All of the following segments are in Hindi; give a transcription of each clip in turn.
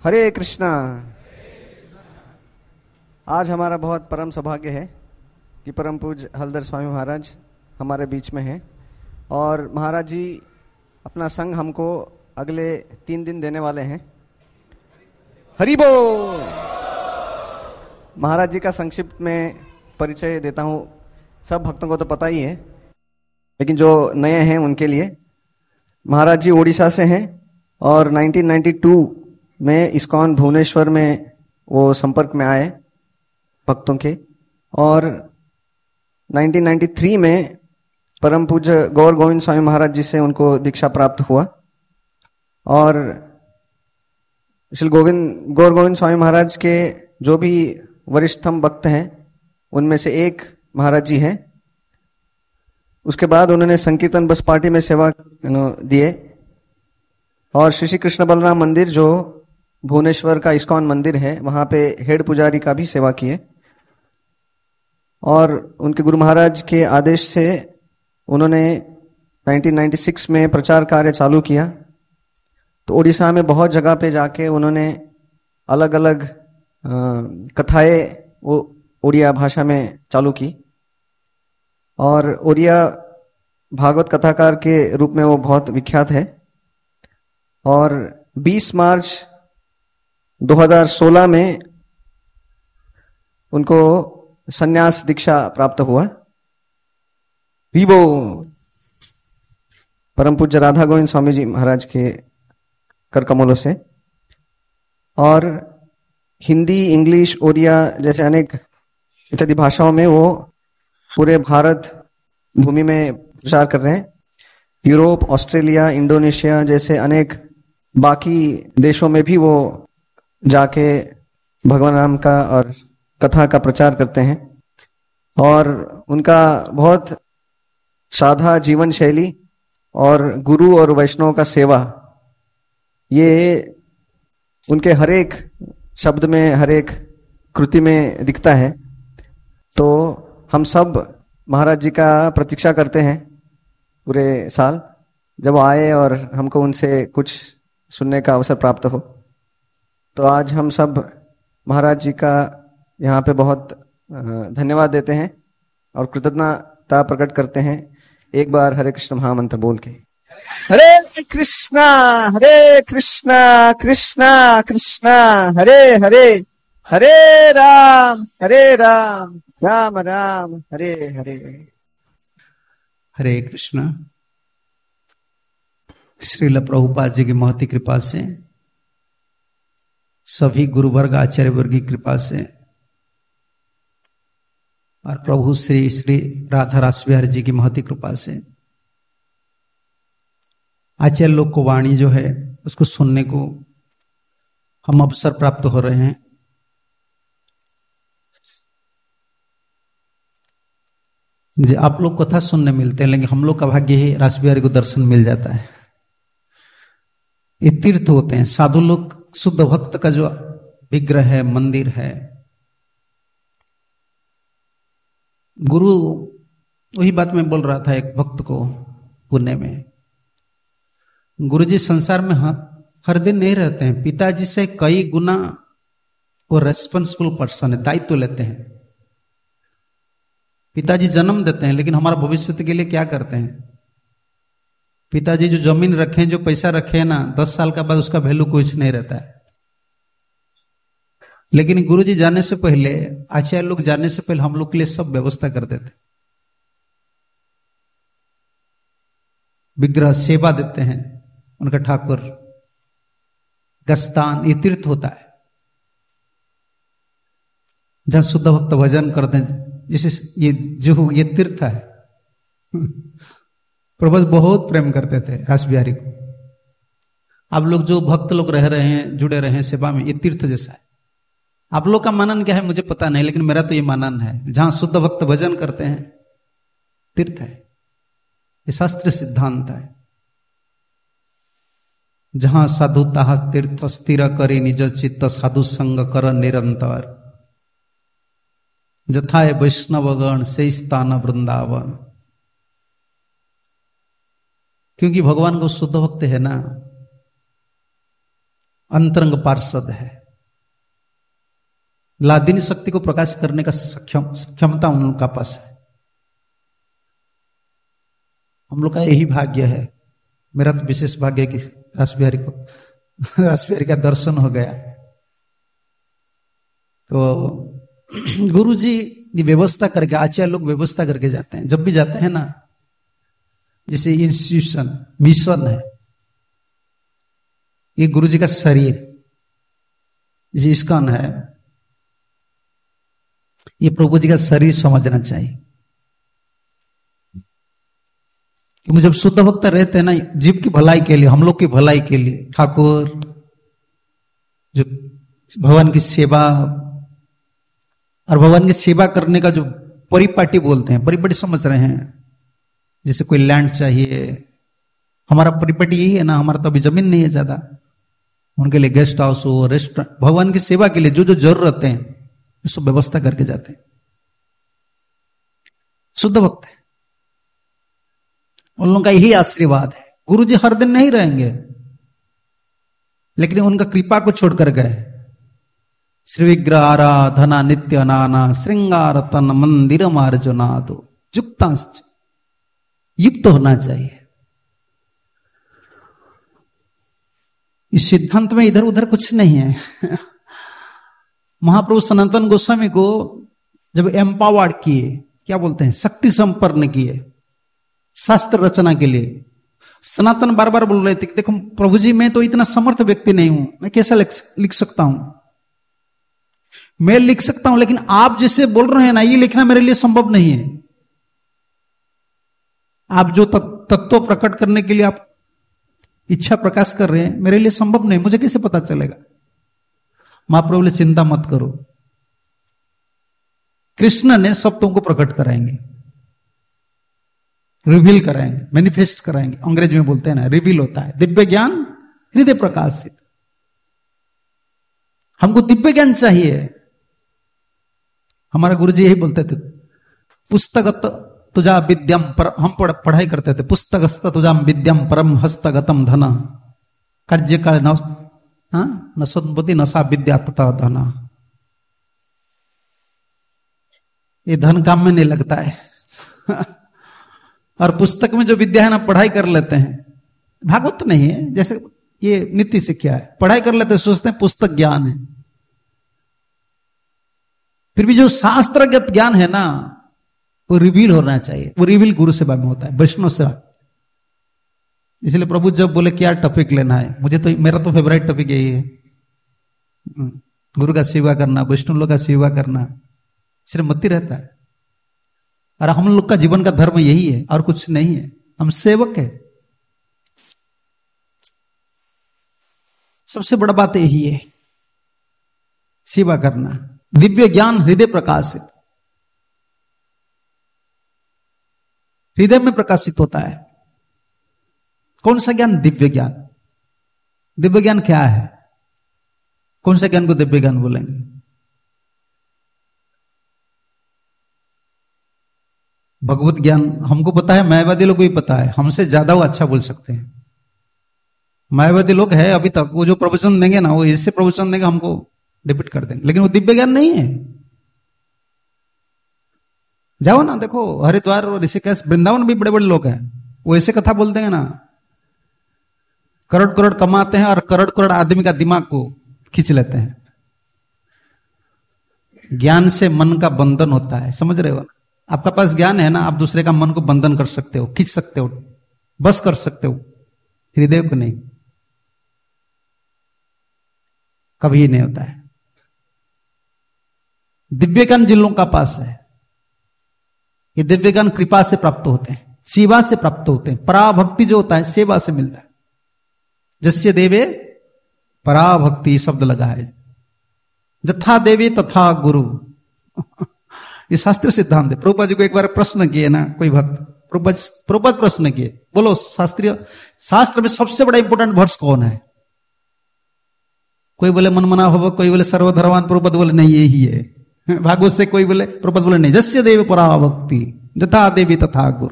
हरे कृष्णा। आज हमारा बहुत परम सौभाग्य है कि परम पूज्य हलधर स्वामी महाराज हमारे बीच में हैं और महाराज जी अपना संग हमको अगले 3 दिन देने वाले हैं। हरि बोल। महाराज जी का संक्षिप्त में परिचय देता हूँ। सब भक्तों को तो पता ही है, लेकिन जो नए हैं उनके लिए। महाराज जी उड़ीसा से हैं और 1992 में इस्कॉन भुवनेश्वर में वो संपर्क में आए भक्तों के, और 1993 में परम पूज्य गौर गोविंद स्वामी महाराज जी से उनको दीक्षा प्राप्त हुआ। और श्री गौर गोविंद स्वामी महाराज के जो भी वरिष्ठतम भक्त हैं उनमें से एक महाराज जी हैं। उसके बाद उन्होंने संकीर्तन बस पार्टी में सेवा दिए और श्री श्री कृष्ण बलराम मंदिर जो भुवनेश्वर का इस्कॉन मंदिर है वहाँ पे हेड पुजारी का भी सेवा किए। और उनके गुरु महाराज के आदेश से उन्होंने 1996 में प्रचार कार्य चालू किया। तो उड़ीसा में बहुत जगह पे जाके उन्होंने अलग अलग कथाएं वो उड़िया भाषा में चालू की और उड़िया भागवत कथाकार के रूप में वो बहुत विख्यात है। और 20 मार्च 2016 में उनको संन्यास दीक्षा प्राप्त हुआ। रीबो। परम पूज्य राधा गोविंद स्वामी जी महाराज के कर कमलों से। और हिंदी, इंग्लिश, ओडिया जैसे अनेक इत्यादि भाषाओं में वो पूरे भारत भूमि में प्रचार कर रहे हैं। यूरोप, ऑस्ट्रेलिया, इंडोनेशिया जैसे अनेक बाकी देशों में भी वो जाके भगवान राम का और कथा का प्रचार करते हैं। और उनका बहुत साधा जीवन शैली और गुरु और वैष्णव का सेवा, ये उनके हर एक शब्द में, हर एक कृति में दिखता है। तो हम सब महाराज जी का प्रतीक्षा करते हैं पूरे साल, जब वो आए और हमको उनसे कुछ सुनने का अवसर प्राप्त हो। तो आज हम सब महाराज जी का यहाँ पे बहुत धन्यवाद देते हैं और कृतज्ञता प्रकट करते हैं। एक बार हरे कृष्ण महामंत्र बोल के। हरे कृष्णा कृष्णा कृष्णा हरे हरे, हरे राम राम राम हरे हरे। हरे कृष्णा। श्रील प्रभुपाद जी की महती कृपा से, सभी गुरु वर्ग आचार्य वर्ग की कृपा से और प्रभु श्री श्री राधा रास बिहारी जी की महती कृपा से आचार्य लोग को वाणी जो है उसको सुनने को हम अवसर प्राप्त हो रहे हैं। आप लोग कथा सुनने मिलते हैं, लेकिन हम लोग का भाग्य ही रास बिहारी को दर्शन मिल जाता है। ये तीर्थ होते हैं। साधु लोग, शुद्ध भक्त का जो विग्रह है, मंदिर है, गुरु, वही बात मैं बोल रहा था एक भक्त को पुणे में। गुरुजी संसार में हर दिन नहीं रहते हैं। पिताजी से कई गुना वो रेस्पॉन्सिबल पर्सन है, दायित्व लेते हैं। पिताजी जन्म देते हैं, लेकिन हमारा भविष्य के लिए क्या करते हैं? पिताजी जो जमीन रखे, जो पैसा रखे ना, 10 साल के बाद उसका वैल्यू कुछ नहीं रहता है। लेकिन गुरुजी जाने से पहले, आचार्य लोग जाने से पहले हम लोग के लिए सब व्यवस्था कर देते, विग्रह सेवा देते हैं, उनका ठाकुर गस्तान, ये तीर्थ होता है जहां शुद्ध भक्त भजन करते हैं। जैसे ये तीर्थ है। प्रभु बहुत प्रेम करते थे रास बिहारी को। आप लोग जो भक्त लोग रह रहे हैं, जुड़े रहे हैं सेवा में, ये तीर्थ जैसा है। आप लोग का मानन क्या है मुझे पता नहीं, लेकिन मेरा तो ये मानन है, जहां शुद्ध भक्त भजन करते हैं तीर्थ है। ये शास्त्र सिद्धांत है। जहां साधुता तीर्थ स्थिर करी निज चित्त, साधु संग कर निरंतर, जथाए वैष्णवगण से स्थान वृंदावन। क्योंकि भगवान को शुद्ध भक्त है ना, अंतरंग पार्षद है। लादिनी शक्ति को प्रकाश करने का क्षमता उनका पास है। हम लोग का यही भाग्य है। मेरा तो विशेष भाग्य है कि रासबिहारी का दर्शन हो गया। तो गुरु जी व्यवस्था करके, आचार्य लोग व्यवस्था करके जाते हैं। जब भी जाते हैं ना, जैसे इंस्टीट्यूशन मिशन है, ये गुरु जी का शरीर, जैसे इस्कॉन है, ये प्रभु जी का शरीर समझना चाहिए। कि जब शुद्ध भक्त रहते हैं ना, जीव की भलाई के लिए, हम लोग की भलाई के लिए, ठाकुर जो भगवान की सेवा और भगवान की सेवा करने का जो परिपाटी बोलते हैं, परिपाटी समझ रहे हैं, जैसे कोई लैंड चाहिए, हमारा परिपाटी यही है ना, हमारा तो अभी जमीन नहीं है ज्यादा, उनके लिए गेस्ट हाउस हो, रेस्टोरेंट, भगवान की सेवा के लिए जो जो जरूरत है उसको व्यवस्था करके जाते हैं। शुद्ध भक्त है, उन लोगों का यही आशीर्वाद है। गुरु जी हर दिन नहीं रहेंगे, लेकिन उनका कृपा को छोड़कर गए। श्री विग्रह आराधना नित्य नाना श्रृंगार तन मंदिर मार्जुनादो युक्तांश, युक्त होना चाहिए। इस सिद्धांत में इधर उधर कुछ नहीं है। महाप्रभु सनातन गोस्वामी को जब एम्पावर्ड किए, क्या बोलते हैं, शक्ति संपन्न किए शास्त्र रचना के लिए, सनातन बार बार बोल रहे थे कि देखो प्रभु जी, मैं तो इतना समर्थ व्यक्ति नहीं हूं, मैं कैसा लिख सकता हूं, मैं लिख सकता हूं, लेकिन आप जैसे बोल रहे हैं ना, ये लिखना मेरे लिए संभव नहीं है। आप जो तत्व प्रकट करने के लिए आप इच्छा प्रकाश कर रहे हैं, मेरे लिए संभव नहीं, मुझे कैसे पता चलेगा। महाप्रभु ने चिंता मत करो, कृष्ण ने सब तुमको प्रकट कराएंगे, रिवील कराएंगे, मैनिफेस्ट कराएंगे। अंग्रेजी में बोलते हैं ना, रिवील होता है दिव्य ज्ञान हृदय प्रकाशित। हमको दिव्य ज्ञान चाहिए। हमारे गुरुजी यही बोलते थे, पुस्तकत तुझा विद्यम पर, हम पढ़ाई करते थे, पुस्तकस्त तुझा विद्यम परम हस्तगतम धन कार्य का न सदबुद्धि नशा विद्या तथा धन। ये धन काम में नहीं लगता है। और पुस्तक में जो विद्या है ना, पढ़ाई कर लेते हैं, भागवत नहीं है, जैसे ये नीति शिक्षा है, पढ़ाई कर लेते हैं, सोचते हैं पुस्तक ज्ञान है। फिर भी जो शास्त्रगत ज्ञान है ना, वो रिवील होना चाहिए। वो रिवील गुरु सेवा में होता है, वैष्णव सेवा। इसलिए प्रभु जब बोले क्या टॉपिक लेना है, मुझे तो, मेरा तो फेवरेट टॉपिक यही है, गुरु का सेवा करना, वैष्णव लोग का सेवा करना, श्रीमती रहता है। और हम लोग का जीवन का धर्म यही है, और कुछ नहीं है, हम सेवक है। सबसे बड़ा बात यही है, सेवा करना। दिव्य ज्ञान हृदय प्रकाशित, हृदय में प्रकाशित होता है। कौन सा ज्ञान? दिव्य ज्ञान। दिव्य ज्ञान क्या है? कौन सा ज्ञान को दिव्य ज्ञान बोलेंगे? भगवत ज्ञान हमको पता है, मायावादी लोग को भी पता है, हमसे ज्यादा वो अच्छा बोल सकते हैं। मायावादी लोग है अभी तक, वो जो प्रवचन देंगे ना, वो ऐसे प्रवचन देंगे हमको डिपिट कर देंगे, लेकिन वो दिव्य ज्ञान नहीं है। जाओ ना, देखो हरिद्वार और ऋषिकेश वृंदावन भी बड़े बड़े लोग हैं, वो ऐसे कथा बोल देंगे ना, करोड़ करोड़ कमाते हैं और करोड़ करोड़ आदमी का दिमाग को खींच लेते हैं। ज्ञान से मन का बंधन होता है, समझ रहे हो ना? आपका पास ज्ञान है ना, आप दूसरे का मन को बंधन कर सकते हो, खींच सकते हो, बस कर सकते हो, हृदय को नहीं। कभी नहीं होता है। दिव्य ज्ञान जिन लोगों का पास है, ये दिव्य ज्ञान कृपा से प्राप्त होते हैं, सेवा से प्राप्त होते हैं। पराभक्ति जो होता है सेवा से मिलता है। जस्य देवे पराभक्ति शब्द लगा है, जथा देवी तथा गुरु। ये शास्त्रीय सिद्धांत है। प्रभुपाद जी को एक बार प्रश्न किए ना कोई भक्त, प्रभुपाद प्रश्न किए, बोलो शास्त्र में सबसे बड़ा इंपोर्टेंट वर्स कौन है? कोई बोले मनमना भव, कोई बोले सर्वधर्मान, प्रभुपाद बोले नहीं यही है। भागवत से कोई बोले, प्रभुपाद बोले नहीं, जस्य देव पराभक्ति जथा देवी तथा गुरु।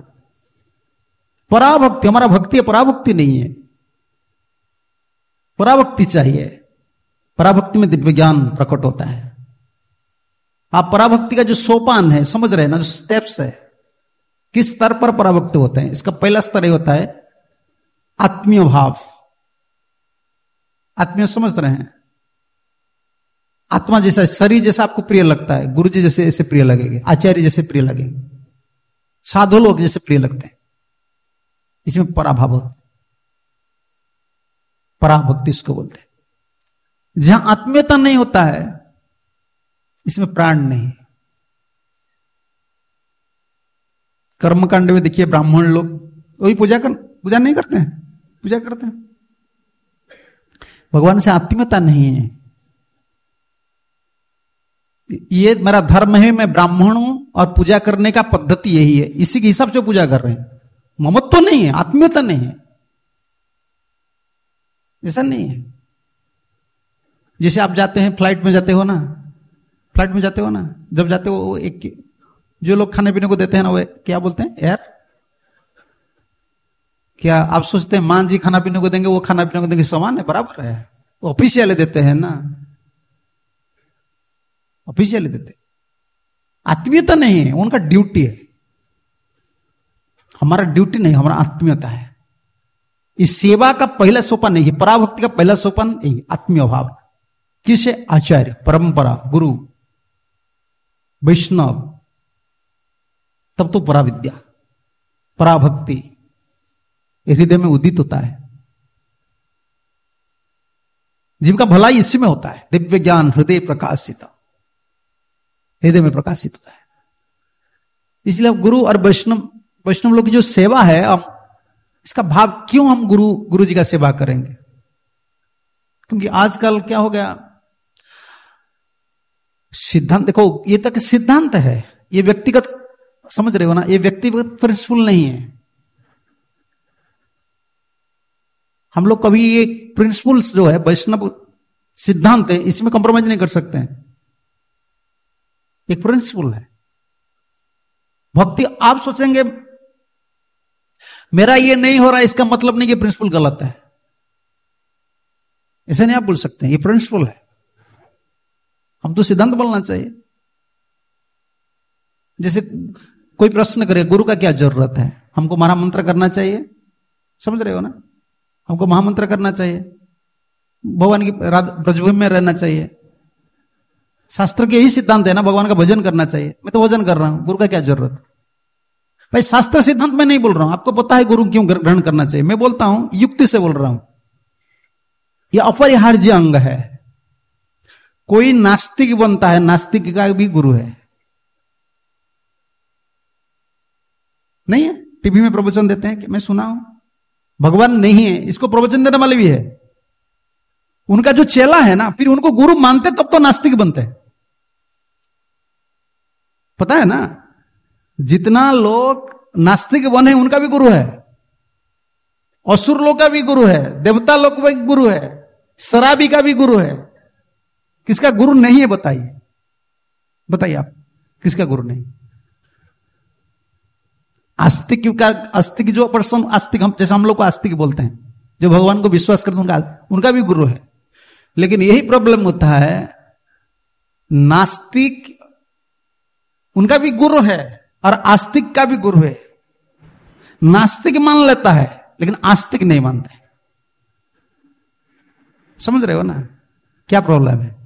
पराभक्ति, हमारा भक्ति है, पराभक्ति नहीं है। पराभक्ति चाहिए। पराभक्ति में दिव्य ज्ञान प्रकट होता है। आप पराभक्ति का जो सोपान है समझ रहे हैं ना, जो स्टेप्स है, किस स्तर पर पराभक्त होते हैं। इसका पहला स्तर ये होता है आत्मीय भाव। आत्मीय समझ रहे हैं, आत्मा जैसा, शरीर जैसा आपको प्रिय लगता है, गुरु जी जैसे ऐसे प्रिय लगेंगे, आचार्य जैसे प्रिय लगेंगे, साधु लोग जैसे प्रिय लगते हैं, इसमें पराभाव होता है। पराभक्ति इसको बोलते हैं। जहां आत्मीयता नहीं होता है इसमें प्राण नहीं। कर्मकांड में देखिए ब्राह्मण लोग वही पूजा नहीं करते हैं, पूजा करते हैं, भगवान से आत्मीयता नहीं है। ये मेरा धर्म है, मैं ब्राह्मण हूं और पूजा करने का पद्धति यही है, इसी के हिसाब से पूजा कर रहे हैं। ममत्व तो नहीं है, आत्मीयता नहीं है, ऐसा नहीं है। जैसे आप जाते हैं, फ्लाइट में जाते हो ना, जब जाते हो एक जो लोग खाने पीने को देते हैं ना, वो क्या बोलते हैं यार, क्या आप सोचते हैं मान जी खाना पीने को देंगे, वो खाना पीने को देंगे, समान है, बराबर है। वो ऑफिशियल देते हैं ना, ऑफिशियल देते। आत्मीयता नहीं है, उनका ड्यूटी है। हमारा ड्यूटी नहीं, हमारा आत्मीयता है। इस सेवा का पहला सोपान नहीं है, पराभक्ति का पहला सोपान यही आत्मीय भाव। किसे? आचार्य, परंपरा, गुरु, वैष्णव, तब तो पराविद्या, पराभक्ति हृदय में उदित होता है। जीव का भलाई इसी में होता है। दिव्य ज्ञान हृदय प्रकाशित, हृदय में प्रकाशित होता है। इसलिए गुरु और वैष्णव लोग की जो सेवा है, इसका भाव क्यों हम गुरु जी का सेवा करेंगे? क्योंकि आजकल क्या हो गया, सिद्धांत देखो, ये तक सिद्धांत है, ये व्यक्तिगत, समझ रहे हो ना, ये व्यक्तिगत प्रिंसिपल नहीं है। हम लोग कभी ये प्रिंसिपल्स जो है, वैष्णव सिद्धांत है, इसमें कॉम्प्रोमाइज नहीं कर सकते हैं। एक प्रिंसिपल है भक्ति। आप सोचेंगे मेरा ये नहीं हो रहा, इसका मतलब नहीं कि प्रिंसिपल गलत है, ऐसे नहीं आप बोल सकते हैं। ये प्रिंसिपल है, हम तो सिद्धांत बोलना चाहिए। जैसे कोई प्रश्न करे गुरु का क्या जरूरत है, हमको महामंत्र करना चाहिए, समझ रहे हो ना, हमको महामंत्र करना चाहिए, भगवान की ब्रजभूमि में रहना चाहिए। शास्त्र के यही सिद्धांत है ना, भगवान का भजन करना चाहिए। मैं तो भजन कर रहा हूं, गुरु का क्या जरूरत? भाई शास्त्र सिद्धांत में नहीं बोल रहा हूं, आपको पता है गुरु क्यों ग्रहण करना चाहिए। मैं बोलता हूं युक्ति से बोल रहा हूं, यह अपरिहार्य अंग है। कोई नास्तिक बनता है, नास्तिक का भी गुरु है, नहीं है? टीवी में प्रवचन देते हैं कि मैं सुना हूं, भगवान नहीं है, इसको प्रवचन देने वाले भी है। उनका जो चेला है ना, फिर उनको गुरु मानते तब तो नास्तिक बनते हैं, पता है ना? जितना लोग नास्तिक बने उनका भी गुरु है, असुर लोग का भी गुरु है, देवता लोग का भी गुरु है, शराबी का भी गुरु है। किसका गुरु नहीं है बताइए, बताइए आप, किसका गुरु नहीं? आस्तिक का, आस्तिक जो पर्सन, आस्तिक हम जैसे हम लोग को आस्तिक बोलते हैं, जो भगवान को विश्वास करते हैं, उनका भी गुरु है। लेकिन यही प्रॉब्लम होता है, नास्तिक उनका भी गुरु है और आस्तिक का भी गुरु है। नास्तिक मान लेता है लेकिन आस्तिक नहीं मानते। समझ रहे हो ना क्या प्रॉब्लम है,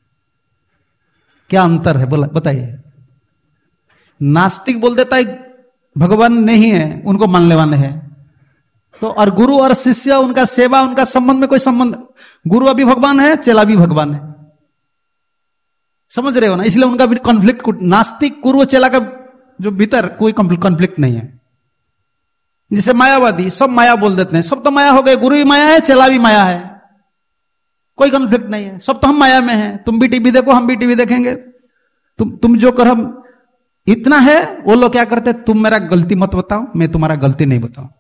क्या अंतर है? बोला बताइए। नास्तिक बोल देता है भगवान नहीं है, उनको मानने वाले हैं तो, और गुरु और शिष्य, उनका सेवा, उनका संबंध में कोई संबंध, गुरु अभी भगवान है, चेला भी भगवान है। समझ रहे हो ना? इसलिए उनका भी कॉन्फ्लिक्ट, नास्तिक गुरु चेला का जो भीतर कोई कॉन्फ्लिक्ट नहीं है। जैसे मायावादी सब माया बोल देते हैं, सब तो माया हो गए, गुरु भी माया है, चेला भी माया है, कोई कॉन्फ्लिक्ट नहीं है, सब तो हम माया में हैं। तुम भी टीवी देखो, हम भी टीवी देखेंगे, तुम जो करो इतना है। वो लोग क्या करते, तुम मेरा गलती मत बताओ, मैं तुम्हारा गलती नहीं बताऊं।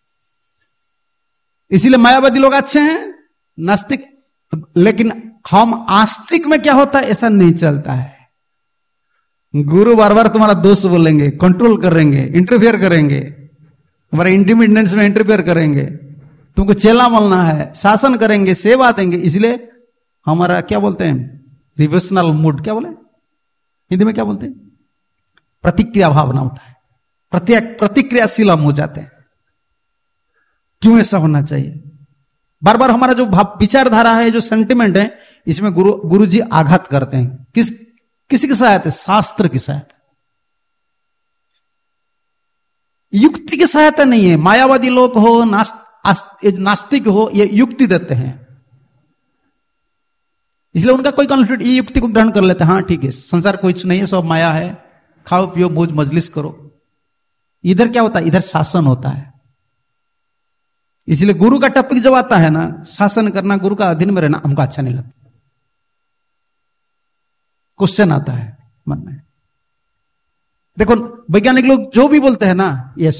इसीलिए मायावादी लोग अच्छे हैं, नास्तिक। लेकिन हम आस्तिक में क्या होता है, ऐसा नहीं चलता है। गुरु बार बार तुम्हारा दोष बोलेंगे, कंट्रोल करेंगे, इंटरफेयर करेंगे, तुम्हारे इंडिपेंडेंस में इंटरफेयर करेंगे, तुमको चेला बोलना है, शासन करेंगे, सेवा देंगे। इसलिए हमारा क्या बोलते हैं, रिवर्सनल मूड, क्या बोले हिंदी में, क्या बोलते हैं, प्रतिक्रिया भावना होता है, प्रतिक्रियाशील हम हो जाते हैं। क्यों ऐसा होना चाहिए? बार बार हमारा जो विचारधारा है, जो सेंटिमेंट है, इसमें गुरु जी आघात करते हैं। किसी की सहायता? शास्त्र की सहायता, युक्ति की सहायता नहीं है। मायावादी लोग हो, नास्तिक हो, ये युक्ति देते हैं, इसलिए उनका कोई कॉन्फ्लिक्ट, ये युक्ति को ग्रहण कर लेते हैं। हाँ ठीक है, संसार कुछ नहीं है, सब माया है, खाओ पियो मौज मजलिस करो। इधर क्या होता है? इधर शासन होता है। इसलिए गुरु का टॉपिक जब आता है ना, शासन करना, गुरु का अधीन में रहना, हमको अच्छा नहीं लगता। क्वेश्चन आता है मन में। देखो वैज्ञानिक लोग जो भी बोलते हैं ना, यस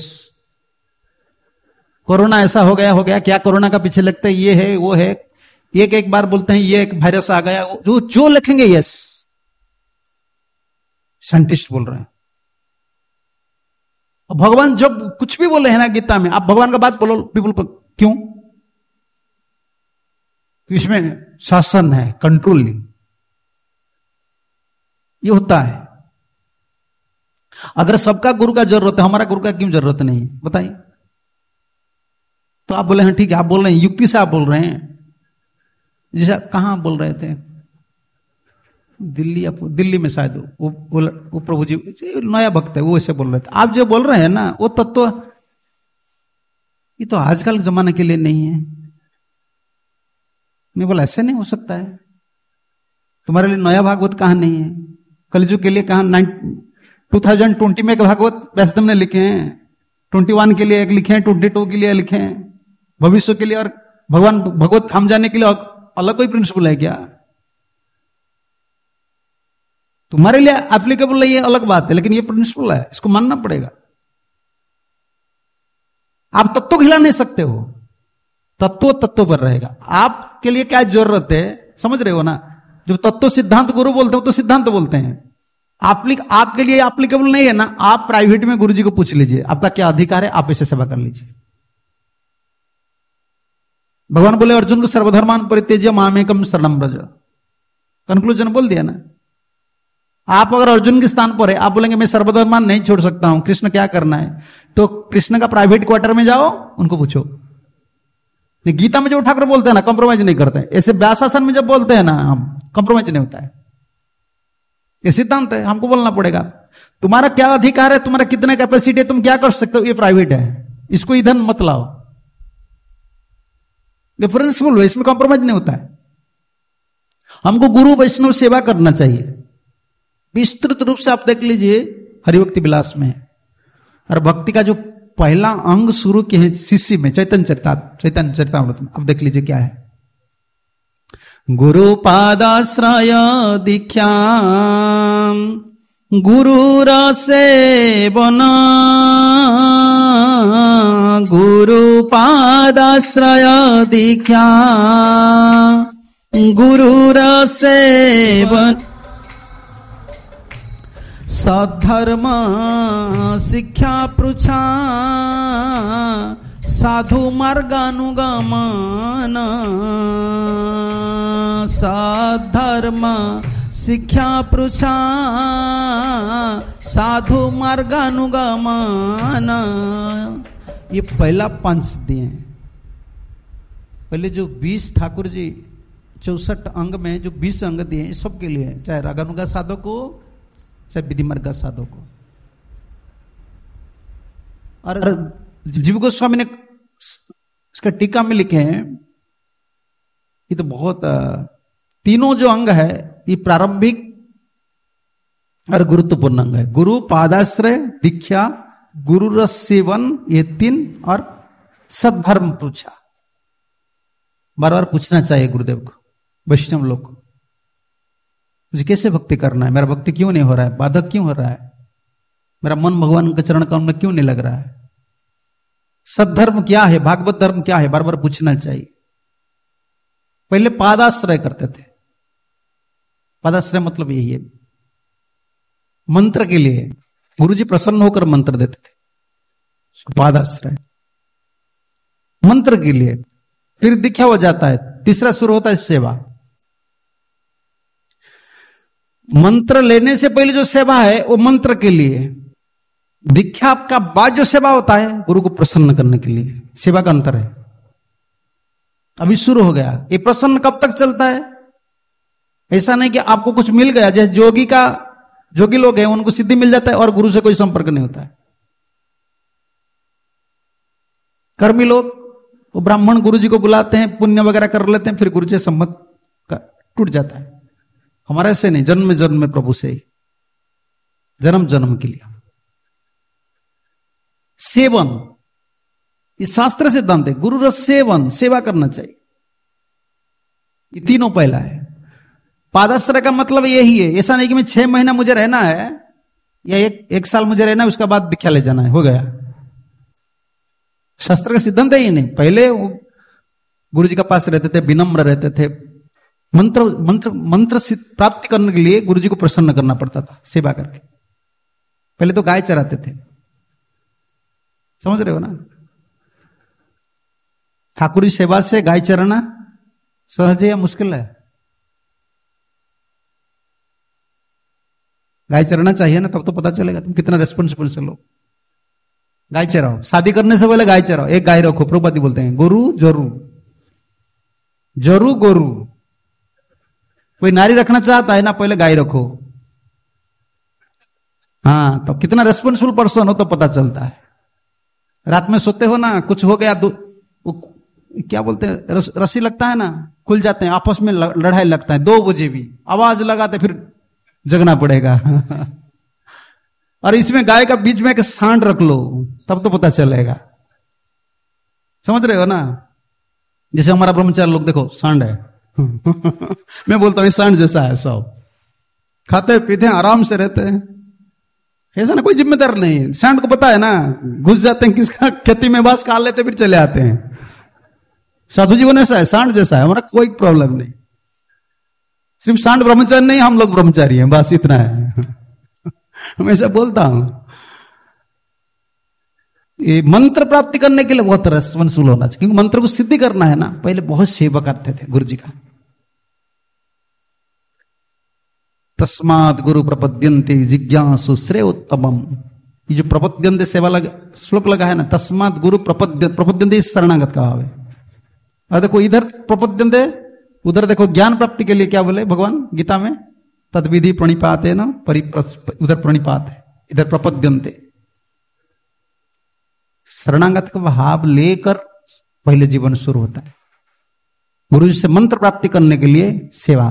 कोरोना ऐसा हो गया, क्या कोरोना का पीछे लगता है, ये है वो है, एक बार बोलते हैं ये एक वायरस आ गया, जो लिखेंगे यस, साइंटिस्ट बोल रहे हैं। भगवान जब कुछ भी बोले हैं ना गीता में, आप भगवान का बात बोलो पीपल पर, क्यों? इसमें शासन है, कंट्रोल नहीं, ये होता है। अगर सबका गुरु का जरूरत है, हमारा गुरु का क्यों जरूरत नहीं, बताइए? तो आप बोले हैं ठीक है, आप बोल रहे हैं युक्ति से, आप बोल रहे हैं जैसा, कहां बोल रहे थे, दिल्ली में शायद वो प्रभु जी नया भक्त है, वो ऐसे बोल रहे थे। आप जो बोल रहे हैं ना, वो तत्व ये तो आजकल के जमाने के लिए नहीं है। मैं बोला ऐसे नहीं हो सकता है, तुम्हारे लिए नया भागवत कहां नहीं है, कलयुग के लिए कहां 2020 में भागवत व्यासदेव ने लिखे हैं, 21 के लिए एक लिखे हैं, 22 के लिए लिखे हैं, भविष्य के लिए और भगवान भगवत हम जाने के लिए अलग कोई प्रिंसिपल है क्या? तुम्हारे लिए एप्लीकेबल है, ये अलग बात है, लेकिन ये प्रिंसिपल है, इसको मानना पड़ेगा। आप तत्व हिला नहीं सकते हो, तत्व पर रहेगा। आपके लिए क्या जरूरत है, समझ रहे हो ना? जो तत्व सिद्धांत गुरु बोलते हो तो सिद्धांत बोलते हैं, आपके लिए एप्लीकेबल नहीं है ना, आप प्राइवेट में गुरु जी को पूछ लीजिए, आपका क्या अधिकार है, आप ऐसे सेवा कर लीजिए। भगवान बोले अर्जुन को सर्वधर्मान परित्यज्य मामेकम शरणं व्रज, कंक्लूजन बोल दिया ना। आप अगर अर्जुन के स्थान पर है, आप बोलेंगे मैं सर्वधर्मान नहीं छोड़ सकता हूं, कृष्ण क्या करना है, तो कृष्ण का प्राइवेट क्वार्टर में जाओ, उनको पूछो। गीता में जो ठाकुर बोलते हैं ना, कॉम्प्रोमाइज नहीं करते, ऐसे व्यासासन में जब बोलते हैं ना, हम कॉम्प्रोमाइज नहीं होता है, ये सिद्धांत है, हमको बोलना पड़ेगा। तुम्हारा क्या अधिकार है, तुम्हारा कितना कैपेसिटी है, तुम क्या कर सकते हो, ये प्राइवेट है, इसको इधर मत लाओ। प्रिंसिपल है, इसमें कॉम्प्रोमाइज नहीं होता है। हमको गुरु वैष्णव सेवा करना चाहिए, विस्तृत रूप से आप देख लीजिए हरिभक्ति विलास में। और भक्ति का जो पहला अंग शुरू किए हैं शिष्य में, चैतन्य चरितामृत में, अब देख लीजिए क्या है। गुरु पादाश्रय दीक्षा गुरुर सेवन, गुरु पादाश्रय दीक्षा गुरुर सेवन, सद्धर्म शिक्षा पृछा साधु मार्गानुगमन, सद्धर्म शिक्षा पृछा साधु मार्गानुगमन। ये पहला पंच दिए। पहले जो 20 ठाकुर जी 64 अंग में जो 20 अंग दिए, सबके लिए, चाहे रागानुगा साधक को, चाहे विधि मार्ग साधक को। और जीव गोस्वामी ने इसका टीका में लिखे हैं, ये तो बहुत तीनों जो अंग है ये प्रारंभिक और गुरुत्वपूर्ण अंग है। गुरु पादाश्रय दीक्षा, गुरु रस सेवन, ये 3, और सद्धर्म पूछा। बार बार पूछना चाहिए गुरुदेव को, वैष्णव लोग को, मुझे कैसे भक्ति करना है, मेरा भक्ति क्यों नहीं हो रहा है, बाधक क्यों हो रहा है, मेरा मन भगवान के चरण कमल में क्यों नहीं लग रहा है, सद्धर्म क्या है, भागवत धर्म क्या है, बार बार पूछना चाहिए। पहले पादाश्रय करते थे। पादाश्रय मतलब यही है, मंत्र के लिए गुरुजी प्रसन्न होकर मंत्र देते थे, पादाश्रय मंत्र के लिए। फिर दीक्षा हो जाता है, तीसरा शुरू होता है सेवा। मंत्र लेने से पहले जो सेवा है वो मंत्र के लिए, दीक्षा का बाद जो सेवा होता है गुरु को प्रसन्न करने के लिए, सेवा का अंतर है। अभी शुरू हो गया। ये प्रसन्न कब तक चलता है? ऐसा नहीं कि आपको कुछ मिल गया, जैसे जोगी लोग हैं उनको सिद्धि मिल जाता है और गुरु से कोई संपर्क नहीं होता है। कर्मी लोग, वो ब्राह्मण गुरु जी को बुलाते हैं, पुण्य वगैरह कर लेते हैं, फिर गुरु जी से संबंध का टूट जाता है। हमारे ऐसे नहीं, जन्म जन्म में प्रभु से ही, जन्म जन्म के लिए। सेवन, ये शास्त्र सिद्धांत है, गुरु रस सेवन, सेवा करना चाहिए। ये तीनों पहला है। पादाश्रय का मतलब यही है। ऐसा नहीं कि मैं 6 महीना मुझे रहना है या एक साल मुझे रहना है, उसका बाद दीक्षा ले जाना है, हो गया। शास्त्र का सिद्धांत है ये नहीं। पहले वो गुरु जी के पास रहते थे, विनम्र रहते थे। मंत्र प्राप्ति करने के लिए गुरु जी को प्रसन्न करना पड़ता था सेवा करके। पहले तो गाय चराते थे, समझ रहे हो ना। ठाकुर जी सेवा से गाय चराना सहज है या मुश्किल है? गाय चराना चाहिए ना, तब तो पता चलेगा तुम कितना रेस्पॉन्सिबल हो। गाय चराओ, शादी करने से पहले गाय चराओ, एक गाय रखो। प्रभुपाद बोलते हैं गुरु जरू जरू गोरू। कोई नारी रखना चाहता है ना, पहले गाय रखो। हाँ, तो कितना रेस्पॉन्सिबल पर्सन हो तो पता चलता है। रात में सोते हो ना, कुछ हो गया, क्या बोलते हैं, रस्सी लगता है ना, खुल जाते हैं, आपस में लड़ाई लगता है। 2 बजे भी आवाज लगाते, फिर जगना पड़ेगा। और इसमें गाय का बीच में एक सांड रख लो, तब तो पता चलेगा। समझ रहे हो ना। जैसे हमारा ब्रह्मचारी लोग देखो, सांड है। मैं बोलता हूं सांड जैसा है, सब खाते पीते हैं, आराम से रहते हैं। ऐसा ना कोई जिम्मेदार नहीं है। सांड को पता है ना, घुस जाते हैं किसका खेती में, बस खा लेते फिर चले आते हैं। साधु जीवन ऐसा है, सांड जैसा है, हमारा कोई प्रॉब्लम नहीं। सिर्फ सांड ब्रह्मचारी नहीं, हम लोग ब्रह्मचारी हैं, बस इतना है। हमेशा बोलता हूं, ये मंत्र प्राप्ति करने के लिए बहुत रेस्पॉन्सिबल होना चाहिए, क्योंकि मंत्र को सिद्धि करना है ना। पहले बहुत सेवा करते थे गुरु जी का। तस्मात् गुरु प्रपद्यन्ते जिज्ञासु श्रेयोत्तमम्। ये जो प्रपद्यन्ते सेवा श्लोक लगा है ना, तस्मात् गुरु प्रपद्यन्ते शरणागत का भाव है। और देखो इधर प्रपद्यन्ते, उधर देखो ज्ञान प्राप्ति के लिए क्या बोले भगवान गीता में, तद्विधि प्रणिपात है ना, उधर प्रणिपात है, इधर प्रपद्यन्ते। शरणागत का भाव लेकर पहले जीवन शुरू होता है। गुरु जी से मंत्र प्राप्ति करने के लिए सेवा।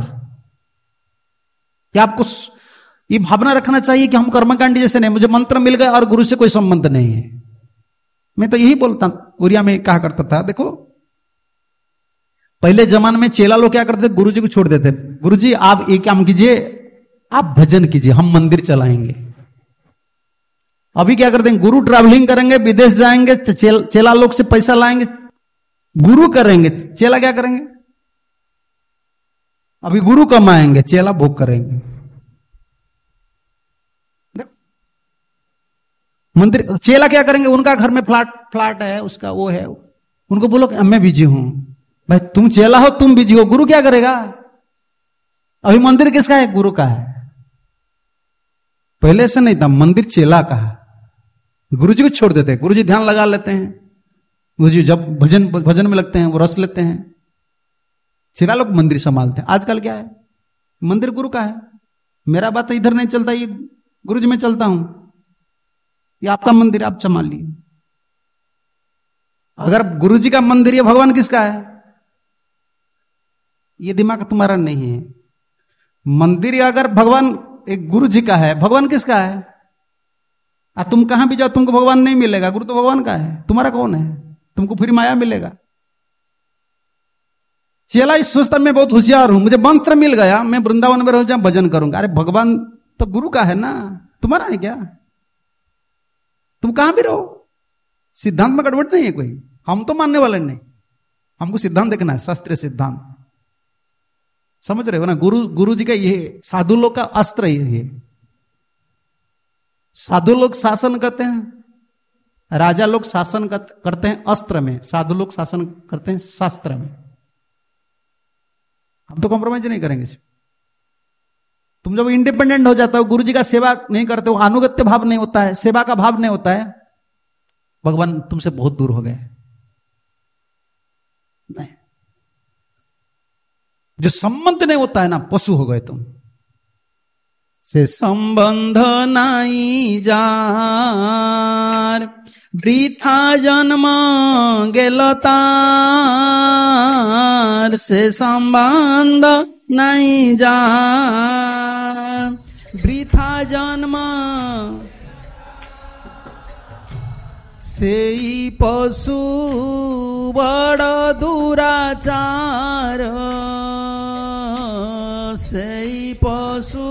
या आपको ये भावना रखना चाहिए कि हम कर्मकांडी जैसे नहीं, मुझे मंत्र मिल गया और गुरु से कोई संबंध नहीं है। मैं तो यही बोलता, उरिया में कहा करता था, देखो पहले जमाने में चेला लोग क्या करते थे, गुरु जी को छोड़ देते। गुरु जी आप एक काम कीजिए, आप भजन कीजिए, हम मंदिर चलाएंगे। अभी क्या करते हैं, गुरु ट्रैवलिंग करेंगे, विदेश जाएंगे, चेला लोग से पैसा लाएंगे, गुरु करेंगे, चेला क्या करेंगे। अभी गुरु कमाएंगे, चेला भोग करेंगे। मंदिर, चेला क्या करेंगे, उनका घर में फ्लैट है, उसका वो है, उनको बोलो कि मैं बिजी हूं। भाई तुम चेला हो, तुम बिजी हो, गुरु क्या करेगा। अभी मंदिर किसका है, गुरु का है। पहले ऐसा नहीं था, मंदिर चेला का है। गुरु जी को छोड़ देते हैं, गुरु जी ध्यान लगा लेते हैं, गुरु जी जब भजन में लगते हैं वो रस लेते हैं, चेला लोग मंदिर संभालते हैं। आजकल क्या है, मंदिर गुरु का है, मेरा बात तो इधर नहीं चलता, ये गुरु जी में चलता हूं, ये आपका मंदिर, आप संभालिए। अगर गुरु जी का मंदिर है, भगवान किसका है, ये दिमाग तुम्हारा नहीं है। मंदिर अगर भगवान एक गुरु जी का है, भगवान किसका है। तुम कहां भी जाओ तुमको भगवान नहीं मिलेगा, गुरु तो भगवान का है, तुम्हारा कौन है, तुमको फिर माया मिलेगा। चेला इस सोचता मैं बहुत होशियार हूं, मुझे मंत्र मिल गया, मैं वृंदावन में रह जाऊं भजन करूंगा। अरे भगवान तो गुरु का है ना, तुम्हारा है क्या। तुम कहां भी रहो, सिद्धांत में गड़बड़ नहीं है कोई, हम तो मानने वाले नहीं, हमको सिद्धांत देखना है, शास्त्रीय सिद्धांत। समझ रहे हो ना। गुरु जी का ये साधु लोग का अस्त्र ये है। साधु लोग शासन करते हैं, राजा लोग शासन करते हैं अस्त्र में, साधु लोग शासन करते हैं शास्त्र में। हम तो कॉम्प्रोमाइज नहीं करेंगे। तुम जब इंडिपेंडेंट हो जाते हो, गुरु जी का सेवा नहीं करते हो, अनुगत्य भाव नहीं होता है, सेवा का भाव नहीं होता है, भगवान तुमसे बहुत दूर हो गए। नहीं, जो संबंध नहीं होता है ना, पशु हो गए तुम। से संबंध नहीं जार, वृथा जन्म गेल तार। से संबंध नहीं जार, वृथा जन्म सेई पशु बड़ दुराचार। सेई पशु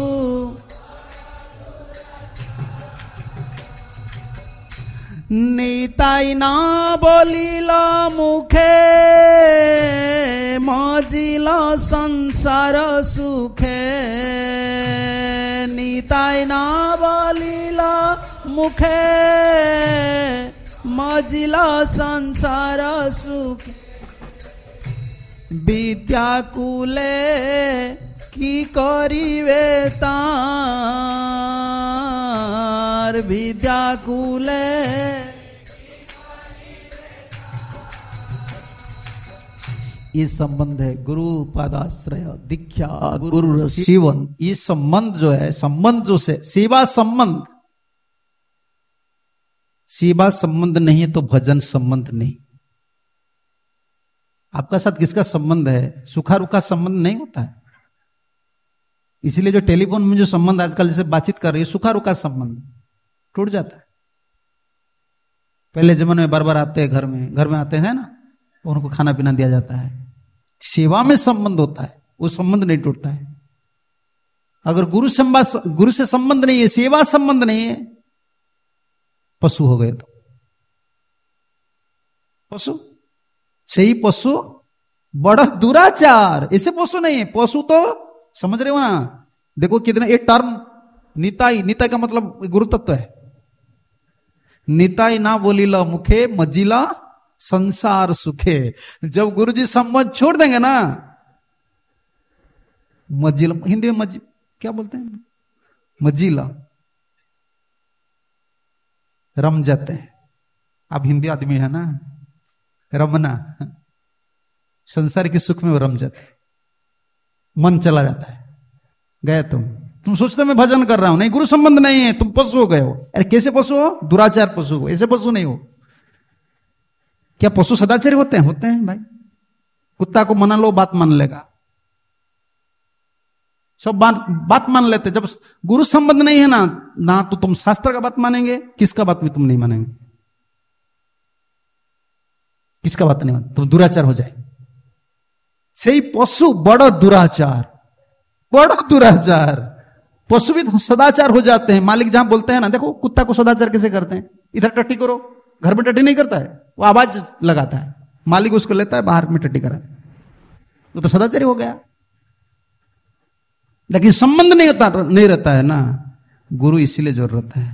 निताई ना बोलिल मुखे, मजिल संसार सुखे। निताई ना बोलिल मुखे, मजिल संसार सुखे। विद्याकुले की करिवे तार। विद्याकुले ये संबंध है गुरु पादाश्रय दीक्षा गुरु शिवन। ये संबंध जो है, संबंध जो से सेवा संबंध, सेवा संबंध नहीं है तो भजन संबंध नहीं। आपका साथ किसका संबंध है? सुखा रुखा संबंध नहीं होता है। इसलिए जो टेलीफोन में जो संबंध आजकल जैसे बातचीत कर रही है, सुखा रुखा संबंध टूट जाता है। पहले जमाने में बार बार आते हैं, घर में आते हैं ना, उनको खाना पीना दिया जाता है। सेवा में संबंध होता है, वो संबंध नहीं टूटता है। अगर गुरु से संबंध नहीं है, सेवा संबंध नहीं है, पशु हो गए। तो पशु से ही पशु बड़ा दुराचार। ऐसे पशु नहीं है। पशु तो समझ रहे हो ना, देखो कितने एक टर्म निताई, निताई का मतलब गुरु तत्व है। निताई ना बोलीला मुखे, मजिला संसार सुखे। जब गुरु जी संबंध छोड़ देंगे ना, मजिला हिंदी में क्या बोलते हैं, मजिला, रम जाते हैं। आप हिंदी आदमी है ना, रमना, संसार के सुख में वो रम जाते, मन चला जाता है। गए तुम सोचते मैं भजन कर रहा हूं, नहीं, गुरु संबंध नहीं है, तुम पशु हो गए हो। अरे कैसे पशु हो? दुराचार पशु हो, ऐसे पशु नहीं हो। क्या पशु सदाचारी होते हैं? होते हैं भाई। कुत्ता को मना लो, बात मान लेगा, सब बात मान लेते। जब गुरु संबंध नहीं है ना तो तुम शास्त्र का बात मानेंगे, किसका बात भी तुम नहीं मानेंगे। किसका बात नहीं मानेंगे, तुम दुराचार हो जाए। सही पशु बड़ा दुराचार, बड़ा दुराचार। पशु भी सदाचार हो जाते हैं। मालिक जहां बोलते हैं ना, देखो कुत्ता को सदाचार कैसे करते हैं, इधर टट्टी करो, घर में टट्टी नहीं करता है, वो आवाज लगाता है, मालिक उसको लेता है बाहर में टट्टी करा, वो तो सदाचारी हो गया। लेकिन संबंध नहीं रहता है ना, गुरु इसीलिए जरूरत है।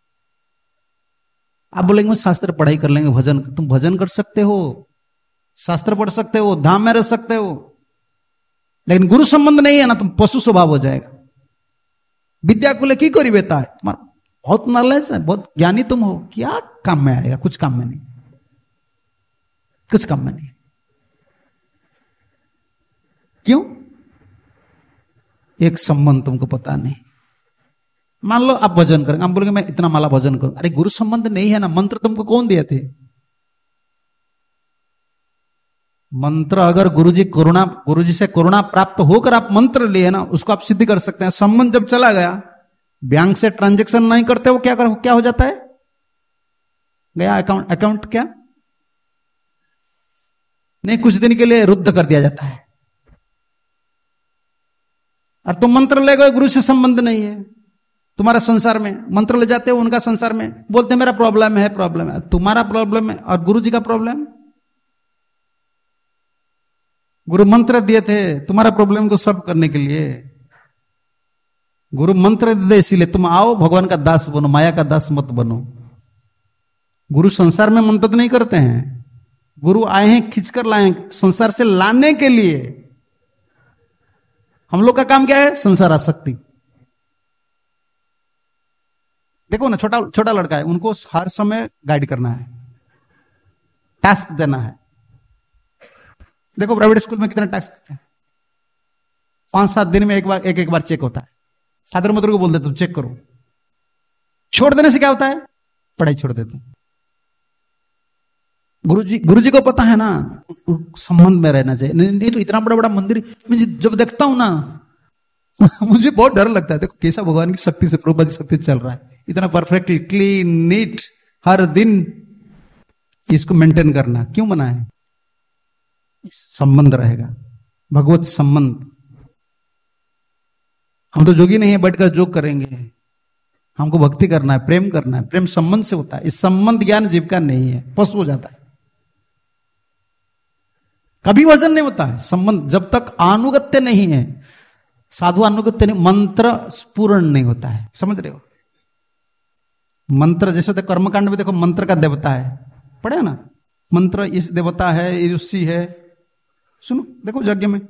आप बोलेंगे मैं शास्त्र पढ़ाई कर लेंगे, भजन, तुम भजन कर सकते हो, शास्त्र पढ़ सकते हो, धाम में रह सकते हो, लेकिन गुरु संबंध नहीं है ना, तुम पशु स्वभाव हो जाएगा। विद्या को लेकर करी बेटा है, तुम्हारा बहुत नॉलेज है, बहुत ज्ञानी तुम हो, क्या काम में आएगा? कुछ काम में नहीं, कुछ काम में नहीं। क्यों? एक संबंध तुमको पता नहीं। मान लो आप भजन करेंगे, हम बोलेंगे मैं इतना माला भजन करूं, अरे गुरु संबंध नहीं है ना। मंत्र तुमको कौन दिए थे? मंत्र अगर गुरुजी से करुणा प्राप्त होकर आप मंत्र लिए ना, उसको आप सिद्ध कर सकते हैं। संबंध जब चला गया, बैंक से ट्रांजैक्शन नहीं करते हो, क्या हो जाता है? गया अकाउंट क्या नहीं, कुछ दिन के लिए रुद्ध कर दिया जाता है। और तुम मंत्र ले गए, गुरु से संबंध नहीं है तुम्हारा, संसार में मंत्र ले जाते हो, उनका संसार में बोलते हैं मेरा प्रॉब्लम है, तुम्हारा प्रॉब्लम है और गुरु जी का प्रॉब्लम। गुरु मंत्र दिए थे तुम्हारा प्रॉब्लम को सॉल्व करने के लिए। गुरु मंत्र दे इसीलिए तुम आओ, भगवान का दास बनो, माया का दास मत बनो। गुरु संसार में मंत्र नहीं करते हैं, गुरु आए हैं खींचकर लाए हैं संसार से लाने के लिए। हम लोग का काम क्या है? संसार आसक्ति। देखो ना, छोटा छोटा लड़का है, उनको हर समय गाइड करना है, टास्क देना है। देखो प्राइवेट स्कूल में कितना टास्क देते हैं, 5-7 दिन में एक बार चेक होता है। फादर मदर को बोल देते चेक करो। छोड़ देने से क्या होता है? पढ़ाई छोड़ देते हैं। गुरुजी को पता है ना, संबंध में रहना चाहिए। नहीं तो इतना बड़ा बड़ा मंदिर मुझे जब देखता हूं ना मुझे बहुत डर लगता है। देखो कैसा भगवान की शक्ति से, प्रभुपाद की शक्ति चल रहा है, इतना परफेक्टली क्लीन नीट, हर दिन इसको मेंटेन करना क्यों बना है? संबंध रहेगा, भगवत संबंध। हम तो जोगी नहीं है बैठकर जोग करेंगे, हमको भक्ति करना है, प्रेम करना है। प्रेम संबंध से होता है। इस संबंध ज्ञान जीव का नहीं है, पशु हो जाता है, कभी वजन नहीं होता है संबंध जब तक अनुगत्य नहीं है। साधु अनुगत्य नहीं, मंत्र स्फुरण नहीं होता है, समझ रहे हो? मंत्र जैसे तो कर्मकांड में देखो मंत्र का देवता है, पढ़े ना, मंत्र इस देवता है, ऋषि है। सुनो देखो यज्ञ में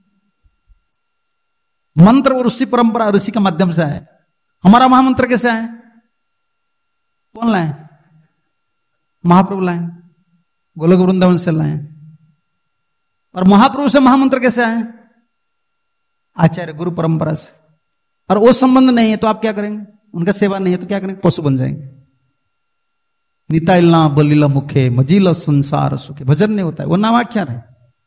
मंत्र और ऋषि परंपरा, ऋषि के माध्यम से है। हमारा महामंत्र कैसे आए? कौन लाए? महाप्रभु लाए, गोलोक वृंदावन से लाए। और महाप्रभु से महामंत्र कैसे आए? आचार्य गुरु परंपरा से। और वो संबंध नहीं है तो आप क्या करेंगे? उनका सेवा नहीं है तो क्या करेंगे? पशु बन जाएंगे। निताइला बलिला मुखे मजीला संसार सुखे, भजन नहीं होता है, वो नामाख्यान है।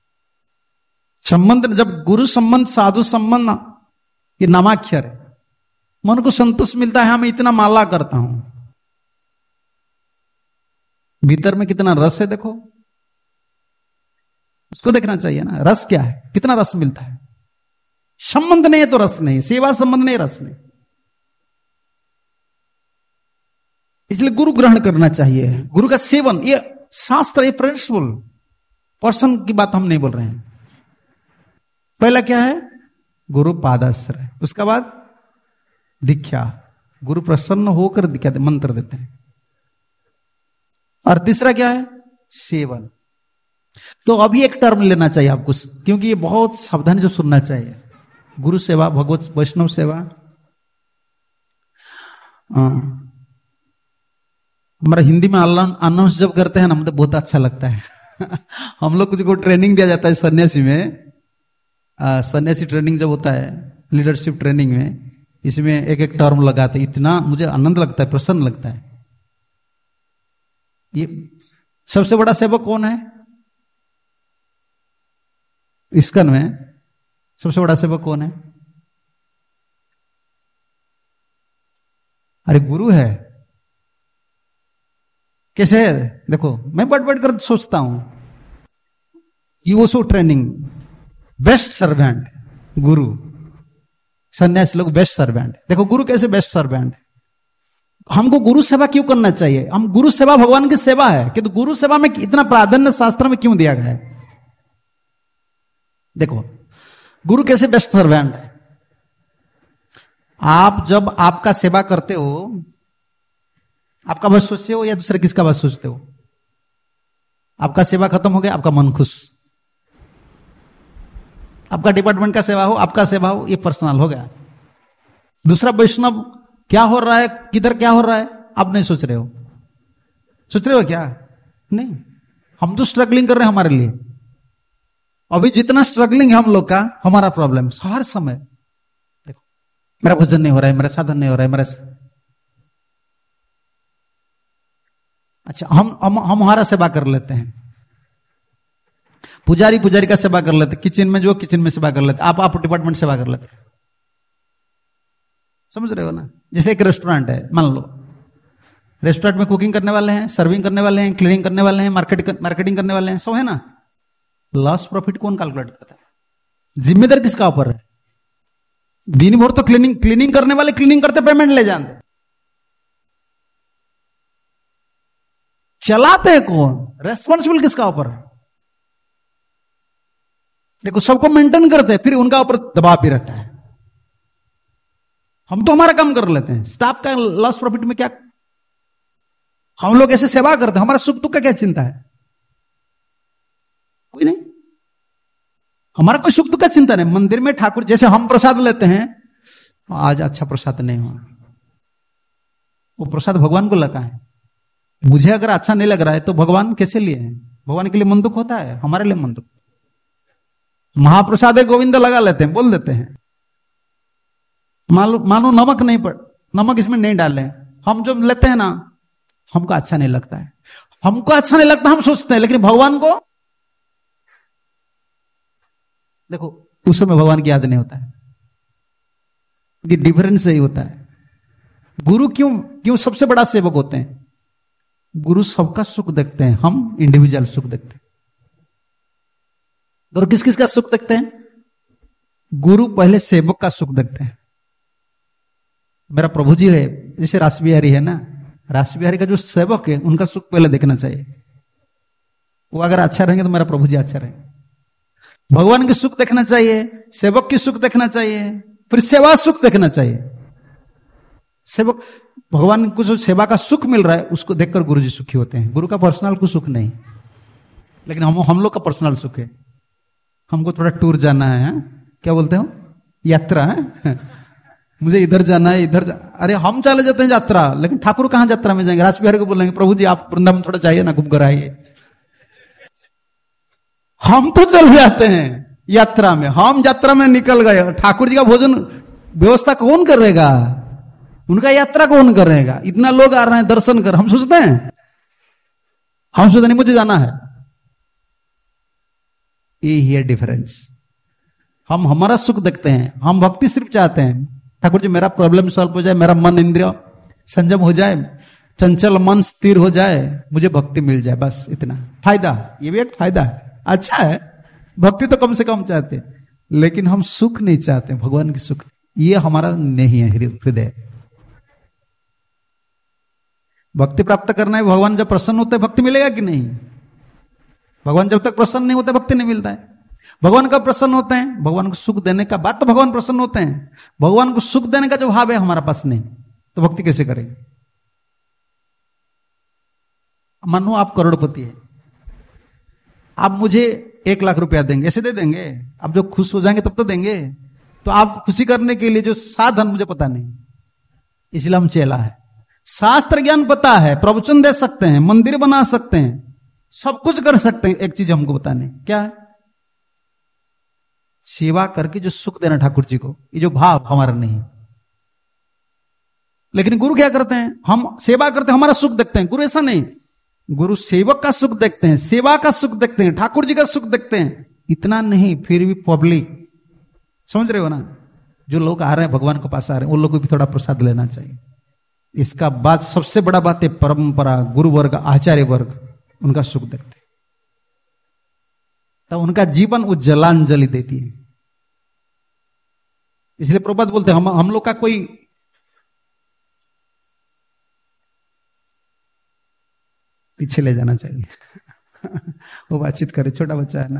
संबंध जब गुरु संबंध साधु संबंध, ये नामाक्षर है। मन को संतोष मिलता है, हाँ मैं इतना माला करता हूं, भीतर में कितना रस है देखो, उसको देखना चाहिए ना। रस क्या है, कितना रस मिलता है? संबंध नहीं है तो रस नहीं, सेवा संबंध नहीं, रस नहीं। इसलिए गुरु ग्रहण करना चाहिए, गुरु का सेवन। ये शास्त्र, ये प्रिंसिपल, पर्सन की बात हम नहीं बोल रहे हैं। पहला क्या है? गुरु पादाश्रय, उसका बाद दीक्षा, गुरु प्रसन्न होकर दीक्षा मंत्र देते हैं। और तीसरा क्या है? सेवन। तो अभी एक टर्म लेना चाहिए आपको, क्योंकि ये बहुत सावधानी से सुनना चाहिए। गुरु सेवा, भगवत वैष्णव सेवा। हमारा हिंदी में अनाउंस जब करते हैं ना, मुझे बहुत अच्छा लगता है हम लोग को ट्रेनिंग दिया जाता है सन्यासी में, सन्यासी ट्रेनिंग जब होता है, लीडरशिप ट्रेनिंग में, इसमें एक एक टर्म लगाते, इतना मुझे आनंद लगता है, प्रसन्न लगता है। ये सबसे बड़ा सेवक कौन है? इस्कन में सबसे बड़ा सेवक कौन है? अरे गुरु है। कैसे है? देखो मैं बैठ कर सोचता हूं, ये सो ट्रेनिंग, बेस्ट सर्वेंट गुरु, सन्यासी लोग बेस्ट सर्वेंट। देखो गुरु कैसे बेस्ट सर्वेंट है। हमको गुरु सेवा क्यों करना चाहिए? हम गुरु सेवा भगवान की सेवा है, किंतु गुरु सेवा में इतना प्राधान्य शास्त्र में क्यों दिया गया है? देखो गुरु कैसे बेस्ट सर्वेंट है। आप जब आपका सेवा करते हो, आपका बस सोचते हो या दूसरे किसका बस सोचते हो? आपका सेवा खत्म हो गया, आपका मन खुश। आपका डिपार्टमेंट का सेवा हो, आपका सेवा हो, ये पर्सनल हो गया। दूसरा वैष्णव क्या हो रहा है, किधर क्या हो रहा है, आप नहीं सोच रहे हो। सोच रहे हो क्या? नहीं, हम तो स्ट्रगलिंग कर रहे हैं हमारे लिए। अभी जितना स्ट्रगलिंग है हम लोग का, हमारा प्रॉब्लम हर समय, देखो मेरा भजन नहीं हो रहा है, मेरा साधन नहीं हो रहा है, मेरा अच्छा हम हमारा सेवा कर लेते हैं। पुजारी का सेवा कर लेते, किचन में जो किचन में सेवा कर लेते, आप डिपार्टमेंट सेवा कर लेते। समझ रहे हो ना? जैसे एक रेस्टोरेंट है, मान लो रेस्टोरेंट में कुकिंग करने वाले हैं, सर्विंग करने वाले हैं, क्लीनिंग करने वाले हैं, मार्केटिंग करने वाले हैं, सब है ना। लॉस प्रॉफिट कौन कैलकुलेट करता है? जिम्मेदार किसका ऊपर है? दिन भर तो क्लीनिंग करने वाले क्लीनिंग करते, पेमेंट ले जाते, चलाते हैं कौन? रेस्पॉन्सिबल किसका ऊपर है? देखो सबको मेंटेन करते हैं, फिर उनका ऊपर दबाव भी रहता है। हम तो हमारा काम कर लेते हैं, स्टाफ का लॉस प्रॉफिट में क्या? हम लोग ऐसे सेवा करते हैं, हमारा सुख दुख का क्या चिंता है? कोई नहीं। हमारा कोई सुख दुख का चिंता नहीं। मंदिर में ठाकुर, जैसे हम प्रसाद लेते हैं, आज अच्छा प्रसाद नहीं हुआ, वो प्रसाद भगवान को लगा है। मुझे अगर अच्छा नहीं लग रहा है तो भगवान कैसे लिए हैं? भगवान के लिए मन दुख होता है, हमारे लिए मन दुख। महाप्रसाद है गोविंद लगा लेते हैं, बोल देते हैं। मानो नमक नहीं पड़, नमक इसमें नहीं डाले, हम जो लेते हैं ना, हमको अच्छा नहीं लगता है, हमको अच्छा नहीं लगता, हम सोचते हैं, लेकिन भगवान को देखो उस समय भगवान की याद नहीं होता है। ये डिफरेंस यही होता है। गुरु क्यों क्यों सबसे बड़ा सेवक होते हैं? गुरु सबका सुख देखते हैं, हम इंडिविजुअल सुख देखते हैं। और किस किस का सुख देखते हैं? गुरु पहले सेवक का सुख देखते हैं। मेरा प्रभु जी है, जैसे रासबिहारी है ना, रासबिहारी का जो सेवक है उनका सुख पहले देखना चाहिए। वो अगर अच्छा रहेंगे तो मेरा प्रभु जी अच्छा रहेंगे। भगवान की सुख देखना चाहिए, सेवक की सुख देखना चाहिए, फिर सेवा सुख देखना चाहिए। सेवक, भगवान को जो सेवा का सुख मिल रहा है उसको देखकर गुरु जी सुखी होते हैं। गुरु का पर्सनल को सुख नहीं, लेकिन हम लोग का पर्सनल सुख है। हमको थोड़ा टूर जाना है, क्या बोलते हो, यात्रा है, मुझे इधर जाना है, इधर अरे हम चले जाते हैं यात्रा, लेकिन ठाकुर कहां यात्रा में जाएंगे? रासबिहारी को बोलेंगे प्रभु जी आप वृंदावन थोड़ा चाहिए ना, घूम कर आइए। हम तो चल जाते हैं यात्रा में, हम यात्रा में निकल गए, ठाकुर जी का भोजन व्यवस्था कौन करेगा? उनका यात्रा कौन करेगा? इतना लोग आ रहे हैं दर्शन कर, हम सोचते हैं, नहीं मुझे जाना है। ये है डिफरेंस। हम हमारा सुख देखते हैं, हम भक्ति सिर्फ चाहते हैं, ठाकुर जी मेरा प्रॉब्लम सॉल्व हो जाए, मेरा मन इंद्रिय संयम हो जाए, चंचल मन स्थिर हो जाए, मुझे भक्ति मिल जाए, बस इतना फायदा। ये भी एक फायदा है, अच्छा है। भक्ति तो कम से कम चाहते हैं, लेकिन हम सुख नहीं चाहते, भगवान की सुख ये हमारा नहीं है हृदय। भक्ति प्राप्त करना है, भगवान जब प्रसन्न होते हैं भक्ति मिलेगा कि नहीं? भगवान जब तक प्रसन्न नहीं होते भक्ति नहीं मिलता है। भगवान कब प्रसन्न होते हैं? भगवान को सुख देने का बाद तो भगवान प्रसन्न होते हैं। भगवान को सुख देने का जो भाव है हमारा पास नहीं, तो भक्ति कैसे करेंगे? मानो आप करोड़पति है, आप मुझे 1 लाख रुपया देंगे, ऐसे दे देंगे? आप जो खुश हो जाएंगे तब तो देंगे। तो आप खुशी करने के लिए जो साधन मुझे पता नहीं, इसलिए हम चेला है। शास्त्र ज्ञान पता है, प्रवचन दे सकते हैं, मंदिर बना सकते हैं, सब कुछ कर सकते हैं, एक चीज हमको पता नहीं, क्या है? सेवा करके जो सुख देना ठाकुर जी को, ये जो भाव हमारा नहीं। लेकिन गुरु क्या करते हैं? हम सेवा करते हैं, हमारा सुख देखते हैं। गुरु ऐसा नहीं, गुरु सेवक का सुख देखते हैं, सेवा का सुख देखते हैं, ठाकुर जी का सुख देखते हैं। इतना नहीं, फिर भी पब्लिक, समझ रहे हो ना? जो लोग आ रहे हैं भगवान के पास आ रहे हैं, उन लोगों को भी थोड़ा प्रसाद लेना चाहिए। इसका बाद सबसे बड़ा बात है परंपरा, गुरु वर्ग, आचार्य वर्ग, उनका सुख देखते, तब उनका जीवन उज्जलांजलि देती है। इसलिए प्रभुपाद बोलते हैं हम लोग का कोई पीछे ले जाना चाहिए वो बातचीत करे, छोटा बच्चा है ना।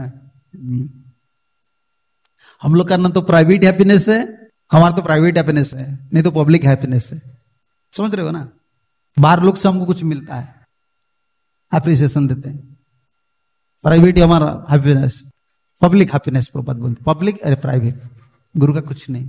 हम लोग का ना तो प्राइवेट हैप्पीनेस है, हमारा तो प्राइवेट हैप्पीनेस है, नहीं तो पब्लिक हैप्पीनेस है। समझ रहे हो ना? बाहर लोग से हमको कुछ मिलता है, एप्रिसिएशन देते हैं। प्राइवेट हमारा हैप्पीनेस, पब्लिक हैप्पीनेस प्रभुपाद बोलते, पब्लिक अरे प्राइवेट, गुरु का कुछ नहीं।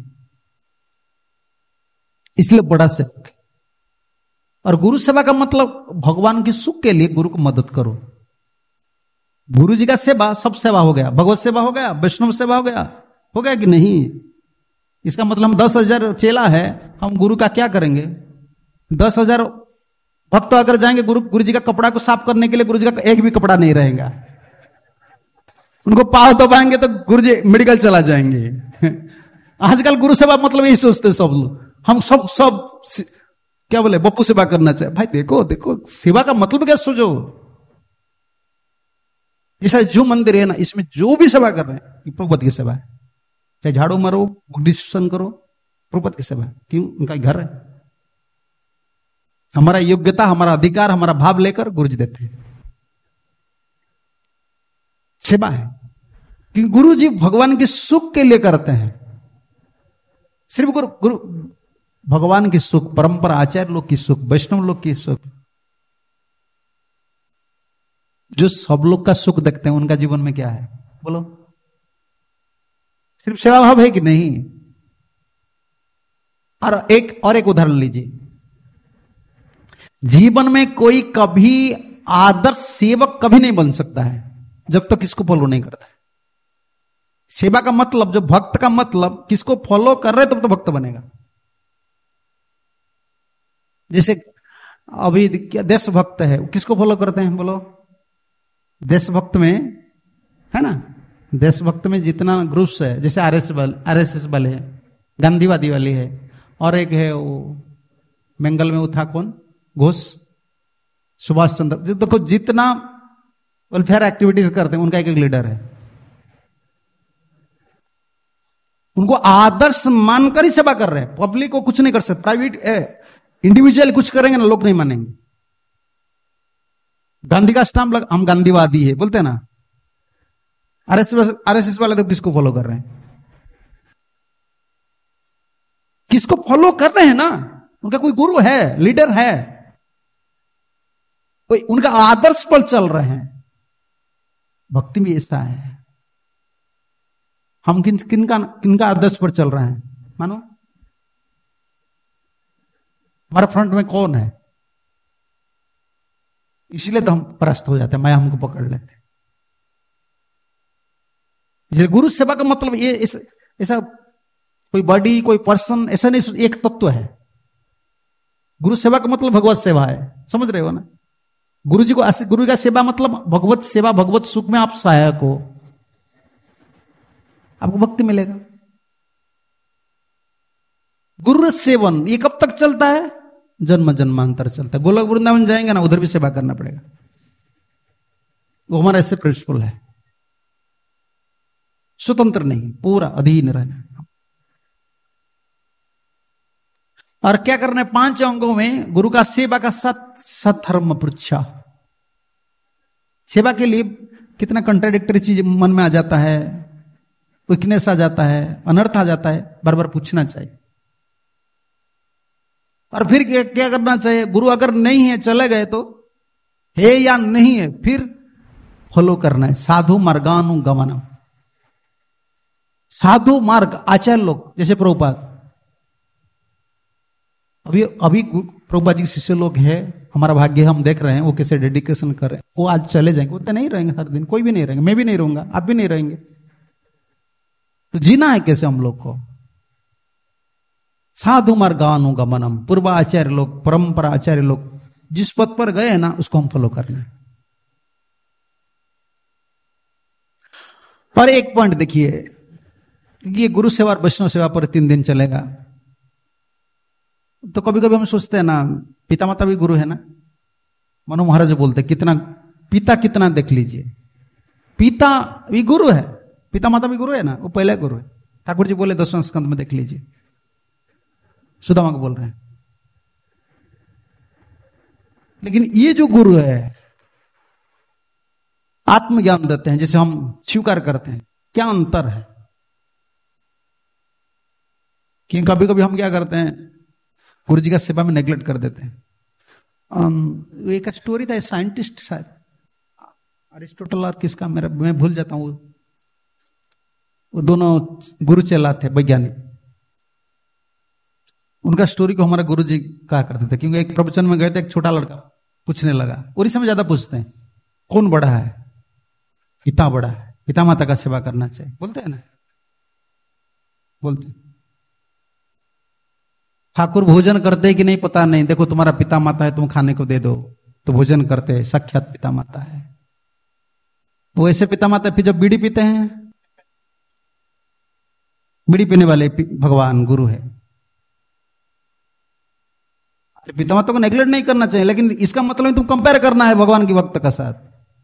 इसलिए बड़ा सेवक। और गुरु सेवा का मतलब भगवान की सुख के लिए गुरु को मदद करो। गुरु जी का सेवा सब सेवा हो गया, भगवत सेवा हो गया, वैष्णव सेवा हो गया कि नहीं? इसका मतलब हम 10,000 चेला है, हम गुरु का क्या करेंगे? 10,000 भक्त अगर जाएंगे गुरु जी का कपड़ा को साफ करने के लिए, गुरु जी का एक भी कपड़ा नहीं रहेगा। उनको पाँव दबाएंगे तो गुरु जी मेडिकल चला जाएंगे आजकल गुरु सेवा मतलब यही सोचते सब लोग, हम सब क्या बोले, बप्पू सेवा करना चाहिए। भाई देखो सेवा का मतलब क्या सोचो। जैसा जो मंदिर है ना, इसमें जो भी सेवा कर रहे हैं प्रभुपद की सेवा है। चाहे झाड़ू मारो, बुक डिस्कशन करो, प्रभुपद की सेवा है। क्यों? उनका घर है। हमारा योग्यता, हमारा अधिकार, हमारा भाव लेकर गुरु जी देते हैं, सेवा है। क्योंकि गुरु जी भगवान के सुख के लिए करते हैं। सिर्फ गुरु भगवान की सुख, परंपरा, आचार्य लोग की सुख, वैष्णव लोग की सुख, जो सब लोग का सुख देखते हैं, उनका जीवन में क्या है बोलो? सिर्फ सेवा भाव है कि नहीं? और एक उदाहरण लीजिए, जीवन में कोई कभी आदर्श सेवक कभी नहीं बन सकता है जब तक इसको फॉलो नहीं करता है। सेवा का मतलब, जो भक्त का मतलब, किसको फॉलो कर रहे तब तो भक्त बनेगा। जैसे अभी देशभक्त है, किसको फॉलो करते हैं बोलो? देशभक्त में है ना, देशभक्त में जितना ग्रुप्स है, जैसे आरएसएस वाले है, गांधीवादी वाली है, और एक है वो बंगाल में वो था कौन, घोष, सुभाष चंद्र, देखो जितना वेलफेयर एक्टिविटीज करते हैं उनका एक एक लीडर है। उनको आदर्श मानकर ही सेवा कर रहे हैं। पब्लिक को कुछ नहीं कर सकते, प्राइवेट इंडिविजुअल कुछ करेंगे ना, लोग नहीं मानेंगे। गांधी का स्टाम्प लगा, हम गांधीवादी है बोलते हैं ना। आरएसएस वाले तो किसको फॉलो कर रहे हैं? किसको फॉलो कर रहे हैं ना, उनका कोई गुरु है, लीडर है, कोई उनका आदर्श पर चल रहे हैं। भक्ति भी ऐसा है। हम किनका आदर्श पर चल रहे हैं? मानो हमारे फ्रंट में कौन है, इसीलिए तो हम परास्त हो जाते हैं, माया हमको पकड़ लेते हैं। जैसे गुरु सेवा का मतलब ये ऐसा कोई बॉडी, कोई पर्सन, ऐसा नहीं, एक तत्व है। गुरु सेवा का मतलब भगवत सेवा है, समझ रहे हो ना? गुरु का सेवा मतलब भगवत सेवा, भगवत सुख में आप सहायक हो, आपको भक्ति मिलेगा। गुरु सेवन ये कब तक चलता है? जन्म जन्मांतर चलता है। गोलक वृंदावन जाएंगे ना, उधर भी सेवा करना पड़ेगा। वो हमारा ऐसे प्रिंसिपल है, स्वतंत्र नहीं, पूरा अधीन रहना। और क्या करना है? 5 अंगों में गुरु का सेवा का सत्धर्म पृच्छा। सेवा के लिए कितना कंट्राडिक्टरी चीज मन में आ जाता है, वीकनेस आ जाता है, अनर्थ आ जाता है, बार बार पूछना चाहिए। और फिर क्या करना चाहिए? गुरु अगर नहीं है, चले गए तो, है या नहीं है, फिर फॉलो करना है। साधु मार्गानुगमनम, साधु मार्ग, आचार्य लोग जैसे प्रभुपाद, अभी प्रभुपाद जी के शिष्य लोग हैं, हमारा भाग्य, हम देख रहे हैं वो कैसे डेडिकेशन कर रहे हैं। वो आज चले जाएंगे, वो तो नहीं रहेंगे हर दिन, कोई भी नहीं रहेंगे, मैं भी नहीं रहूंगा, आप भी नहीं रहेंगे। तो जीना है कैसे हम लोग को? साधु मार्गानुगमनम, पूर्व आचार्य लोग, परंपरा आचार्य लोग जिस पद पर गए हैं ना, उसको हम फॉलो करना है। और एक पॉइंट देखिए, ये गुरु सेवा और वैष्णव सेवा पर 3 दिन चलेगा। तो कभी कभी हम सोचते हैं ना, पिता माता भी गुरु है ना। मनु महाराज बोलते कितना पिता, कितना देख लीजिए, पिता भी गुरु है, पिता माता भी गुरु है ना, वो पहले गुरु है। ठाकुर जी बोले 10वें स्कंद में, देख लीजिए, सुदामा को बोल रहे हैं। लेकिन ये जो गुरु है आत्मज्ञान देते हैं, जैसे हम स्वीकार करते हैं, क्या अंतर है? कि कभी कभी हम क्या करते हैं, गुरु जी का सेवा में नेग्लेक्ट कर देते हैं। एक स्टोरी था, साइंटिस्ट शायद अरिस्टोटल और किसका, मैं भूल जाता हूँ, वो दोनों गुरु चेला थे, वैज्ञानिक। उनका स्टोरी को हमारे गुरु जी कहा करते थे, क्योंकि एक प्रवचन में गए थे, एक छोटा लड़का पूछने लगा, उड़ीसा में ज्यादा पूछते हैं, कौन बड़ा है? पिता बड़ा है, पिता माता का सेवा करना चाहिए, बोलते हैं ना, बोलते हैं। ठाकुर भोजन करते कि नहीं पता नहीं, देखो तुम्हारा पिता माता है, तुम खाने को दे दो तो भोजन करते, साक्षात पिता माता है। वो ऐसे पिता माता फिर जब बीड़ी पीते हैं, बीड़ी पीने वाले भगवान गुरु है। पिता माता को नेग्लेक्ट नहीं करना चाहिए, लेकिन इसका मतलब तुम कंपेयर करना है भगवान के भक्त का साथ।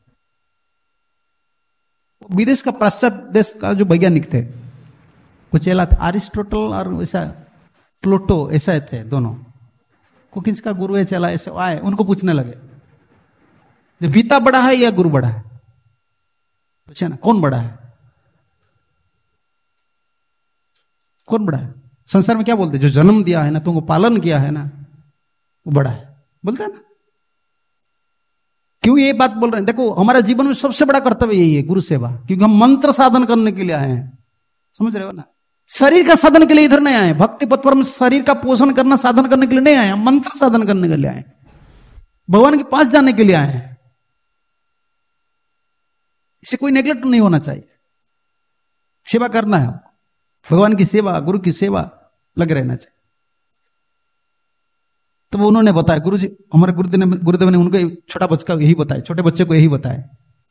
विदेश का, पाश्चात्य देश का जो वैज्ञानिक थे, कुछ चेला थे, अरिस्टोटल और वैसा प्लूटो, ऐसा थे दोनों, को किसका गुरु है चला, ऐसे आए, उनको पूछने लगे, जो पिता बड़ा है या गुरु बड़ा है? पूछे ना, कौन बड़ा है? कौन बड़ा है? संसार में क्या बोलते हैं? जो जन्म दिया है ना, तुमको पालन किया है ना, वो बड़ा है, बोलते हैं ना। क्यों ये बात बोल रहे हैं? देखो, हमारा जीवन में सबसे बड़ा कर्तव्य यही है, गुरु सेवा, क्योंकि हम मंत्र साधन करने के लिए आए हैं। समझ रहे हो ना? शरीर का साधन के लिए इधर नहीं आए, भक्ति पथ पर हम शरीर का पोषण करना साधन करने के लिए नहीं आए, हम मंत्र साधन करने के लिए आए, भगवान के पास जाने के लिए आए हैं। इसे कोई नेग्लेक्ट नहीं होना चाहिए, सेवा करना है हमको, भगवान की सेवा, गुरु की सेवा लगे रहना चाहिए। तो वो उन्होंने बताया, गुरु जी हमारे गुरुदेव ने उनको छोटा बच्चा यही बताया, छोटे बच्चे को यही बताया,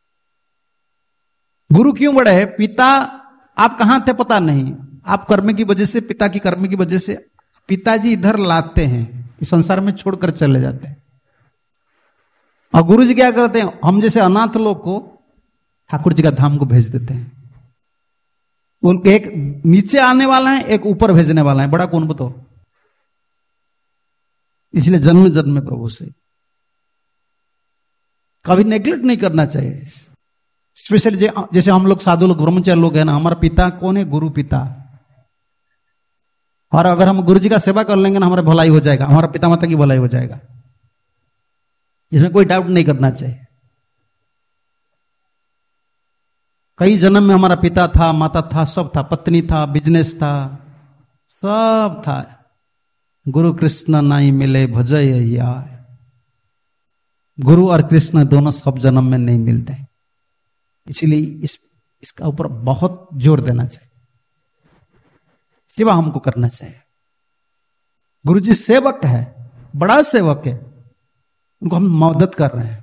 गुरु क्यों बड़े है? पिता आप कहां थे पता नहीं, आप कर्म की वजह से, पिता की कर्म की वजह से पिताजी इधर लाते हैं, इस संसार में छोड़कर चले जाते हैं। और गुरु जी क्या करते हैं? हम जैसे अनाथ लोग को ठाकुर जी का धाम को भेज देते हैं। उनके एक नीचे आने वाला है, एक ऊपर भेजने वाला है, बड़ा कौन बताओ? इसलिए जन्म जन्म में प्रभु से कभी नेग्लेक्ट नहीं करना चाहिए। स्पेशली जैसे हम लोग साधु लोग, ब्रह्मचारी लोग हैं ना, हमारा पिता कौन है? गुरु पिता। और अगर हम गुरु जी का सेवा कर लेंगे ना, हमारा भलाई हो जाएगा, हमारा पिता माता की भलाई हो जाएगा, इसमें कोई डाउट नहीं करना चाहिए। कई जन्म में हमारा पिता था, माता था, सब था, पत्नी था, बिजनेस था, सब था। गुरु कृष्ण नहीं मिले भजय यार। गुरु और कृष्ण दोनों सब जन्म में नहीं मिलते, इसलिए इसका ऊपर बहुत जोर देना चाहिए, सेवा हमको करना चाहिए। गुरु जी सेवक है, बड़ा सेवक है, उनको हम मदद कर रहे हैं,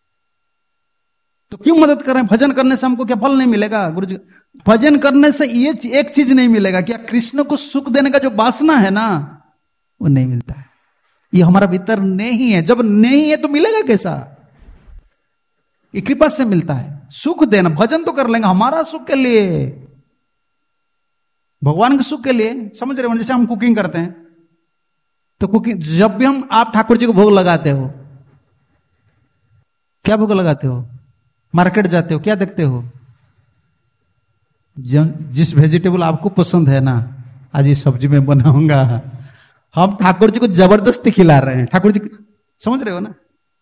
तो क्यों मदद कर रहे हैं? भजन करने से हमको क्या फल नहीं मिलेगा? गुरु जी भजन करने से ये एक चीज नहीं मिलेगा, क्या कृष्ण को सुख देने का जो वासना है ना, वो नहीं मिलता है। ये हमारा भीतर नहीं है, जब नहीं है तो मिलेगा कैसा? ये कृपा से मिलता है। सुख देना, भजन तो कर लेंगे हमारा सुख के लिए, भगवान के सुख के लिए, समझ रहे हो? जैसे हम कुकिंग करते हैं, तो कुकिंग जब भी आप ठाकुर जी को भोग लगाते हो, क्या भोग लगाते हो? मार्केट जाते हो, क्या देखते हो? जिस वेजिटेबल आपको पसंद है ना, आज ये सब्जी में बनाऊंगा, हम ठाकुर जी को जबरदस्ती खिला रहे हैं। ठाकुर जी समझ रहे हो ना?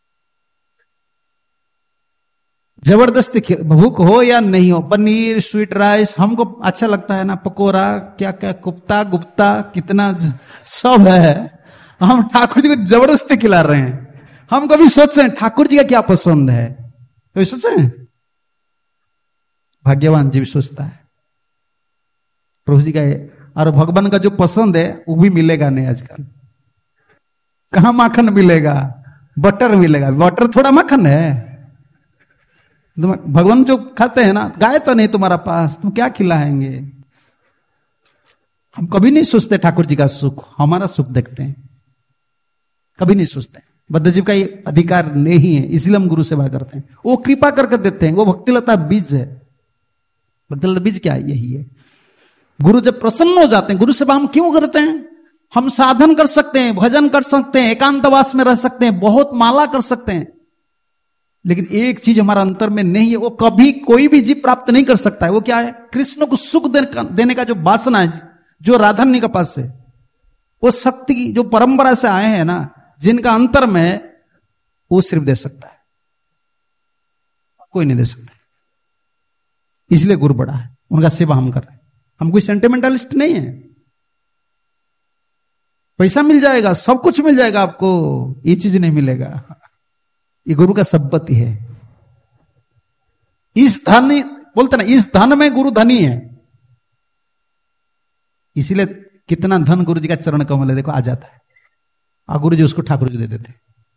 जबरदस्ती, भूख हो या नहीं हो, पनीर, स्वीट राइस हमको अच्छा लगता है ना, पकोड़ा, क्या क्या, कुप्ता गुप्ता, कितना सब है, हम ठाकुर जी को जबरदस्ती खिला रहे हैं। हम कभी सोच रहे हैं ठाकुर जी का क्या पसंद है? कभी सोचे हैं? भाग्यवान जीव सोचता है प्रभु जी का है, और भगवान का जो पसंद है वो भी मिलेगा नहीं आजकल। कहां माखन मिलेगा? बटर मिलेगा, बटर थोड़ा माखन है। भगवान जो खाते हैं ना, गाय तो नहीं तुम्हारा पास, तुम क्या खिलाएंगे? हम कभी नहीं सोचते ठाकुर जी का सुख, हमारा सुख देखते हैं, कभी नहीं सोचते। बद्धजीव का ये अधिकार नहीं है, इसलिए हम गुरु सेवा करते हैं, वो कृपा करके देते हैं, वो भक्तिलता बीज है। भक्तिलता बीज क्या है? यही है। गुरु जब प्रसन्न हो जाते हैं, गुरु सेवा हम क्यों करते हैं? हम साधन कर सकते हैं, भजन कर सकते हैं, एकांतवास में रह सकते हैं, बहुत माला कर सकते हैं, लेकिन एक चीज हमारा अंतर में नहीं है, वो कभी कोई भी जीव प्राप्त नहीं कर सकता है। वो क्या है? कृष्ण को सुख देने का जो वासना है, जो राधारणी के पास है, वो शक्ति की जो परंपरा से आए हैं ना, जिनका अंतर में है, वो सिर्फ दे सकता है, कोई नहीं दे सकता। इसलिए गुरु बड़ा है, उनका सेवा हम कर रहे हैं। हम कोई सेंटिमेंटलिस्ट नहीं है। पैसा मिल जाएगा, सब कुछ मिल जाएगा आपको, ये चीज नहीं मिलेगा। ये गुरु का संपत्ति है। इस धन, बोलते ना, इस धन में गुरु धनी है। इसीलिए कितना धन गुरु जी का चरण कमल है, देखो आ जाता है, और गुरु जी उसको ठाकुर जी दे देते।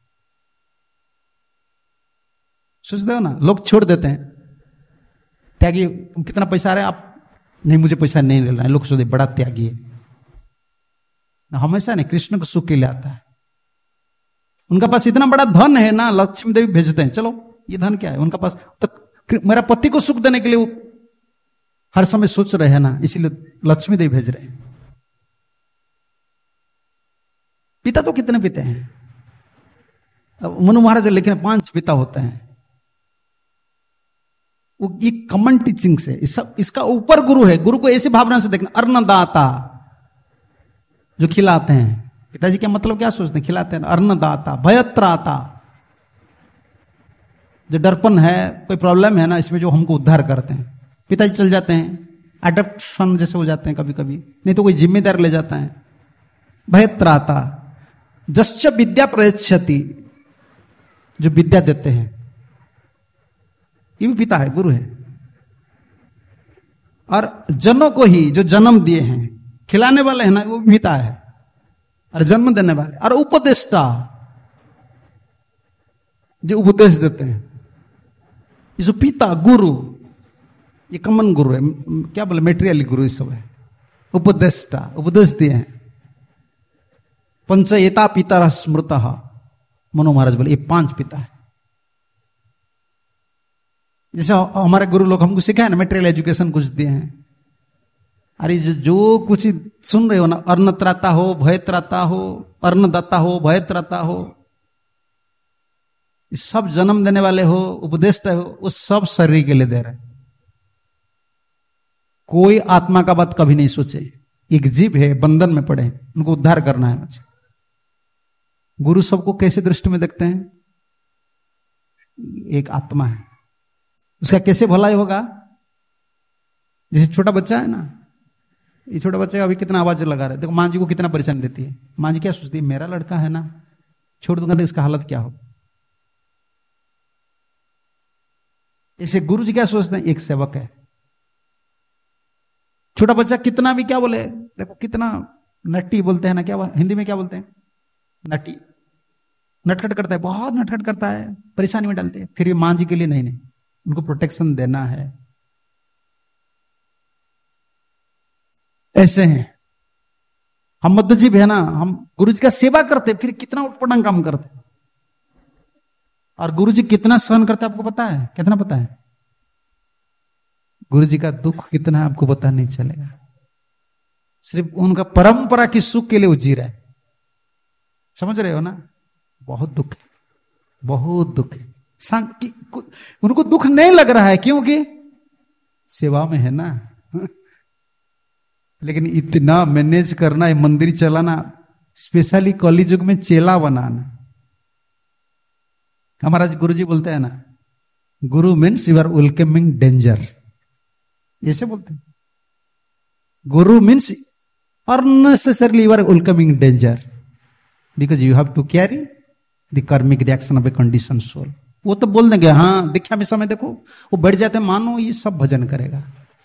सोचते हो ना, लोग छोड़ देते हैं, त्यागी, कितना पैसा आ रहा है, आप नहीं, मुझे पैसा नहीं लेना है। लोग सोचते बड़ा त्यागी है। हमेशा नहीं, कृष्ण को सुख के लिए आता है। उनका पास इतना बड़ा धन है ना, लक्ष्मी देवी भेजते हैं, चलो ये धन क्या है उनका पास, तो मेरा पति को सुख देने के लिए वो हर समय सोच रहे हैं ना, इसीलिए लक्ष्मी देवी भेज रहे हैं। पिता तो कितने पिता हैं? मनु महाराज लिखे 5 पिता होते हैं। वो ये कॉमन टीचिंग से, इसका ऊपर गुरु है। गुरु को ऐसी भावना से देखना, अन्नदाता जो खिलाते हैं। पिताजी क्या मतलब क्या सोचते हैं? खिलाते हैं, अन्नदाता, भयत्राता, जो दर्पण है, कोई प्रॉब्लम है ना इसमें, जो हमको उद्धार करते हैं। पिताजी चल जाते हैं, अडप्शन जैसे हो जाते हैं कभी कभी, नहीं तो कोई जिम्मेदार ले जाता है। भयत्राता जश्च विद्या प्रयच्छति, जो विद्या देते हैं, ये भी पिता है, गुरु है। और जनों को ही जो जन्म दिए हैं, खिलाने वाले हैं ना, वो भी पिता है, और जन्म देने वाले। और उपदेष्टा, जो उपदेश देते हैं, ये जो पिता गुरु, ये कॉमन गुरु है, क्या बोले, मेटेरियल गुरु ये सब है। उपदेष्टा, उपदेश दिए हैं। पंचयता पिता स्मृतः, मनु महाराज बोले ये 5 पिता है। जैसे हमारे गुरु लोग हमको सिखाए ना, मेटेरियल एजुकेशन कुछ दिए हैं। अरे जो कुछ सुन रहे हो ना, अर्णत्राता हो, भयत्राता हो, अर्णदाता हो, भयत्राता हो, सब जन्म देने वाले हो, उपदेष्टा हो, वो सब शरीर के लिए दे रहे। कोई आत्मा का बात कभी नहीं सोचे। एक जीव है, बंधन में पड़े, उनको उद्धार करना है मुझे। गुरु सबको कैसे दृष्टि में देखते हैं? एक आत्मा है, उसका कैसे भलाई होगा? जैसे छोटा बच्चा है ना, ये छोटा बच्चा अभी कितना आवाज लगा रहा है, देखो मां जी को कितना परेशानी देती है। मां जी क्या सोचती है, मेरा लड़का है ना, छोड़ दूंगा तो इसका हालत क्या हो। ऐसे गुरु जी क्या सोचते हैं, एक सेवक है। छोटा बच्चा कितना भी क्या बोले, देखो कितना नट्टी बोलते हैं ना, क्या हिंदी में क्या बोलते हैं, नट्टी, नटखट करता है, बहुत नटखट करता है, परेशानी में डालते हैं। फिर ये मां जी के लिए नहीं, उनको प्रोटेक्शन देना है। ऐसे हैं हम, मध्यजीव है ना, हम गुरु जी का सेवा करते, फिर कितना उटपटांग काम करते। और गुरु जी कितना सहन करते आपको पता है? कितना पता है? गुरु जी का दुख कितना है आपको पता नहीं चलेगा। सिर्फ उनका परंपरा की सुख के लिए वो जी रहा है। समझ रहे हो ना? बहुत दुख है, बहुत दुख है। उनको दुख नहीं लग रहा है क्योंकि सेवा में है ना। लेकिन इतना मैनेज करना है, मंदिर चलाना, स्पेशली कलियुग में चेला बनाना। हमारा गुरुजी बोलते हैं ना, guru means you are welcoming danger, ऐसे बोलते हैं। Guru means unnecessarily you are welcoming danger, because you have to carry the karmic reaction of a condition soul. वो तो बोल देंगे, हाँ दीक्षा में समय देखो, वो बैठ जाते हैं, मानो ये सब भजन करेगा।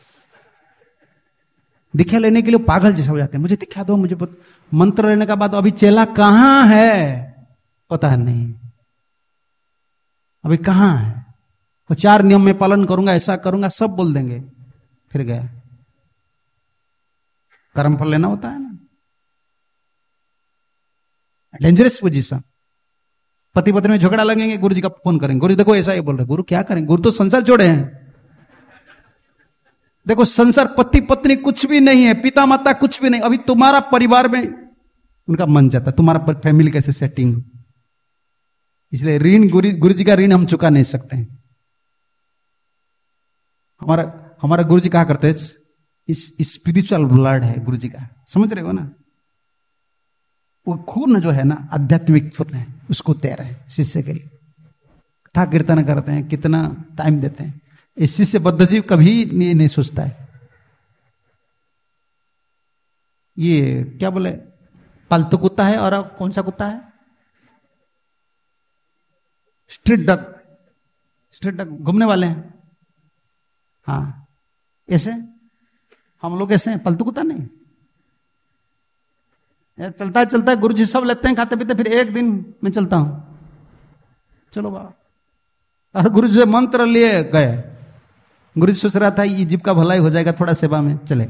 दीक्षा लेने के लिए पागल जैसा हो जाते हैं, मुझे दीक्षा दो, मुझे मंत्र लेने का बाद अभी चेला कहां है पता नहीं, अभी कहां है, वो 4 नियम में पालन करूंगा, ऐसा करूंगा, सब बोल देंगे, फिर गया। कर्म फल लेना होता है ना, डेंजरस पोजीशन। पति पत्नी में झगड़ा लगेंगे, गुरु जी का फोन करेंगे, गुरु देखो ऐसा ही बोल रहे। गुरु क्या करेंगे, गुरु तो संसार जोड़े हैं। देखो संसार पति पत्नी कुछ भी नहीं है, पिता माता कुछ भी नहीं। अभी तुम्हारा परिवार में उनका मन जाता है, तुम्हारा फैमिली कैसे सेटिंग। इसलिए ऋण, गुरु जी का ऋण हम चुका नहीं सकते हैं। हमारा गुरु जी कहा करते हैं, इस स्पिरिचुअल ब्लड है गुरु जी का, समझ रहे हो ना? वो खून जो है ना, आध्यात्मिक खून है, उसको तैर है शिष्य के लिए। कथा कीर्तन करते हैं, कितना टाइम देते हैं। इस शिष्य बद्धजीव कभी नहीं सोचता है ये क्या बोले, पालतू कुत्ता है और कौन सा कुत्ता है, स्ट्रीट डॉग घूमने वाले हैं। हाँ ऐसे हम लोग ऐसे हैं, पालतू कुत्ता नहीं। चलता चलता गुरु जी सब लेते हैं, खाते पीते, फिर एक दिन मैं चलता हूं, चलो बाबा। और गुरु जी से मंत्र लिए गए। गुरु जी सोच रहा था ये जीव का भलाई हो जाएगा थोड़ा सेवा में, चले।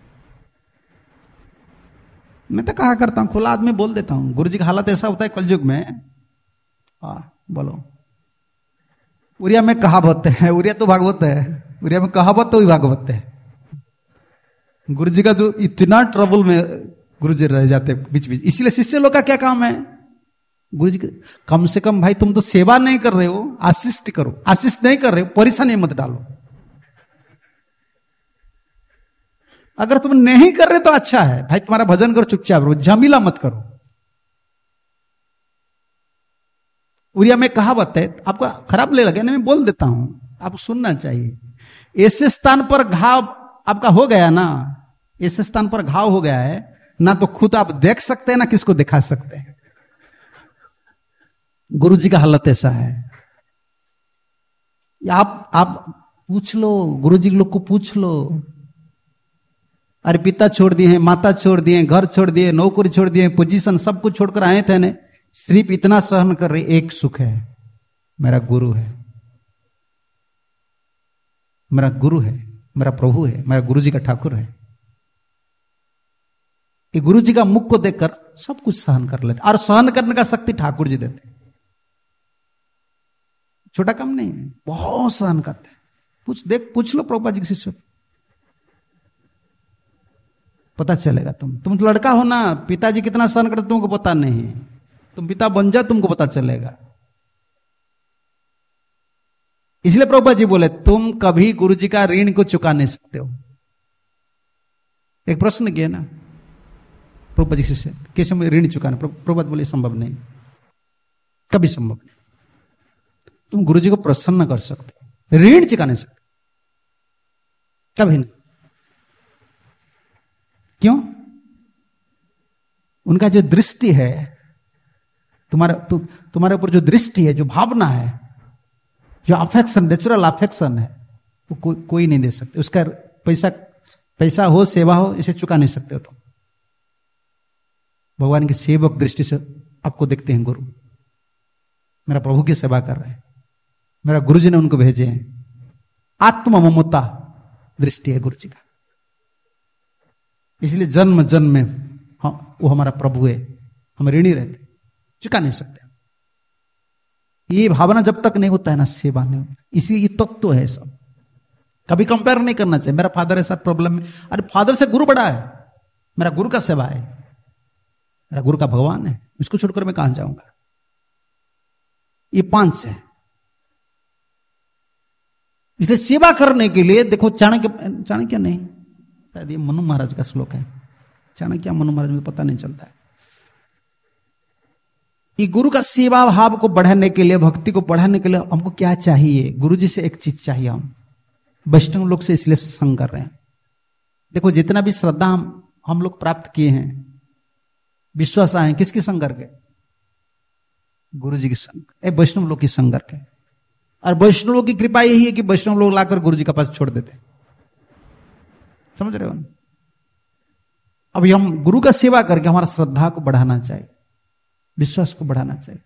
मैं तो कहा करता हूं, खुला आदमी बोल देता हूं, गुरु जी का हालत ऐसा होता है कलयुग में। बोलो, उरिया में कहावत है, उरिया तो भागवत है, उरिया में कहावत तो भी भागवत है। गुरु जी का जो इतना ट्रबल में गुरु जी रह जाते बीच बीच। इसलिए शिष्य लोग का क्या काम है, गुरु जी कम से कम भाई तुम तो सेवा नहीं कर रहे हो, असिस्ट करो। असिस्ट नहीं कर रहे हो, परेशानी मत डालो। अगर तुम नहीं कर रहे तो अच्छा है भाई, तुम्हारा भजन करो चुपचाप रहो, झमेला मत करो। उरिया में कहावत है, आपको खराब ले लगे ना, मैं बोल देता हूं, आपको सुनना चाहिए। ऐसे स्थान पर घाव आपका हो गया ना, इस स्थान पर घाव हो गया है ना, तो खुद आप देख सकते हैं ना किसको दिखा सकते हैं। गुरु जी का हालत ऐसा है। आप पूछ लो, गुरु जी लोग को पूछ लो। अरे पिता छोड़ दिए हैं, माता छोड़ दिए, घर छोड़ दिए, नौकरी छोड़ दिए, पोजीशन सब कुछ छोड़कर आए थे ने, सिर्फ इतना सहन कर रहे, एक सुख है, मेरा गुरु है, मेरा गुरु है, मेरा प्रभु है, मेरा गुरु जी का ठाकुर है। ये गुरु जी का मुख को देखकर सब कुछ सहन कर लेते, और सहन करने का शक्ति ठाकुर जी देते। छोटा काम नहीं है, बहुत सहन करते हैं। पूछ लो प्रभुपाद जी के शिष्य, पता चलेगा। तुम तो लड़का हो ना, पिताजी कितना सहन करते तुमको पता नहीं, तुम पिता बन जाओ तुमको पता चलेगा। इसलिए प्रभुपाद जी बोले तुम कभी गुरु जी का ऋण को चुका नहीं सकते हो। एक प्रश्न किया ना प्रभुपाद जी से, कैसे ऋण चुकाना? प्रभुपाद बोले संभव नहीं, कभी संभव नहीं। तुम गुरु जी को प्रसन्न कर सकते, ऋण चुका नहीं सकते, कभी नहीं। क्यों? उनका जो दृष्टि है, तुम्हारे ऊपर जो दृष्टि है, जो भावना है, जो अफेक्शन, नेचुरल अफेक्शन है, वो कोई नहीं दे सकते। उसका पैसा हो, सेवा हो, इसे चुका नहीं सकते हो तुम। भगवान की सेवक दृष्टि से आपको देखते हैं गुरु, मेरा प्रभु की सेवा कर रहे हैं, मेरा गुरु जी ने उनको भेजे हैं। आत्म ममता दृष्टि है गुरु जी का। इसलिए जन्म जन्म में वो हमारा प्रभु है, हम ऋणी रहते, चुका नहीं सकते। ये भावना जब तक नहीं होता है ना, सेवा नहीं होता। इसी ये तत्व है सब। कभी कंपेयर नहीं करना चाहिए। मेरा फादर ऐसा प्रॉब्लम में, अरे फादर से गुरु बड़ा है, मेरा गुरु का सेवा है, मेरा गुरु का भगवान है, इसको छोड़कर मैं कहां जाऊंगा। ये 5 है। इसलिए सेवा करने के लिए देखो, चाणक्य नहीं, शायद ये मनु महाराज का श्लोक है, चाणक्य मनु महाराज में पता नहीं चलता है। ये गुरु का सेवा भाव को बढ़ाने के लिए, भक्ति को बढ़ाने के लिए हमको क्या चाहिए? गुरु जी से एक चीज चाहिए। हम वैष्णव लोग से इसलिए संग कर रहे हैं। देखो जितना भी श्रद्धा हम लोग प्राप्त किए हैं, विश्वास आए, किसकी संग करके? गुरु जी की संग, वैष्णव लोग की संग करके। और वैष्णव लोग की कृपा यही है कि वैष्णव लोग लाकर गुरु जी के पास छोड़ देते। समझ रहे हो? अभी हम गुरु का सेवा करके हमारा श्रद्धा को बढ़ाना चाहिए, विश्वास को बढ़ाना चाहिए।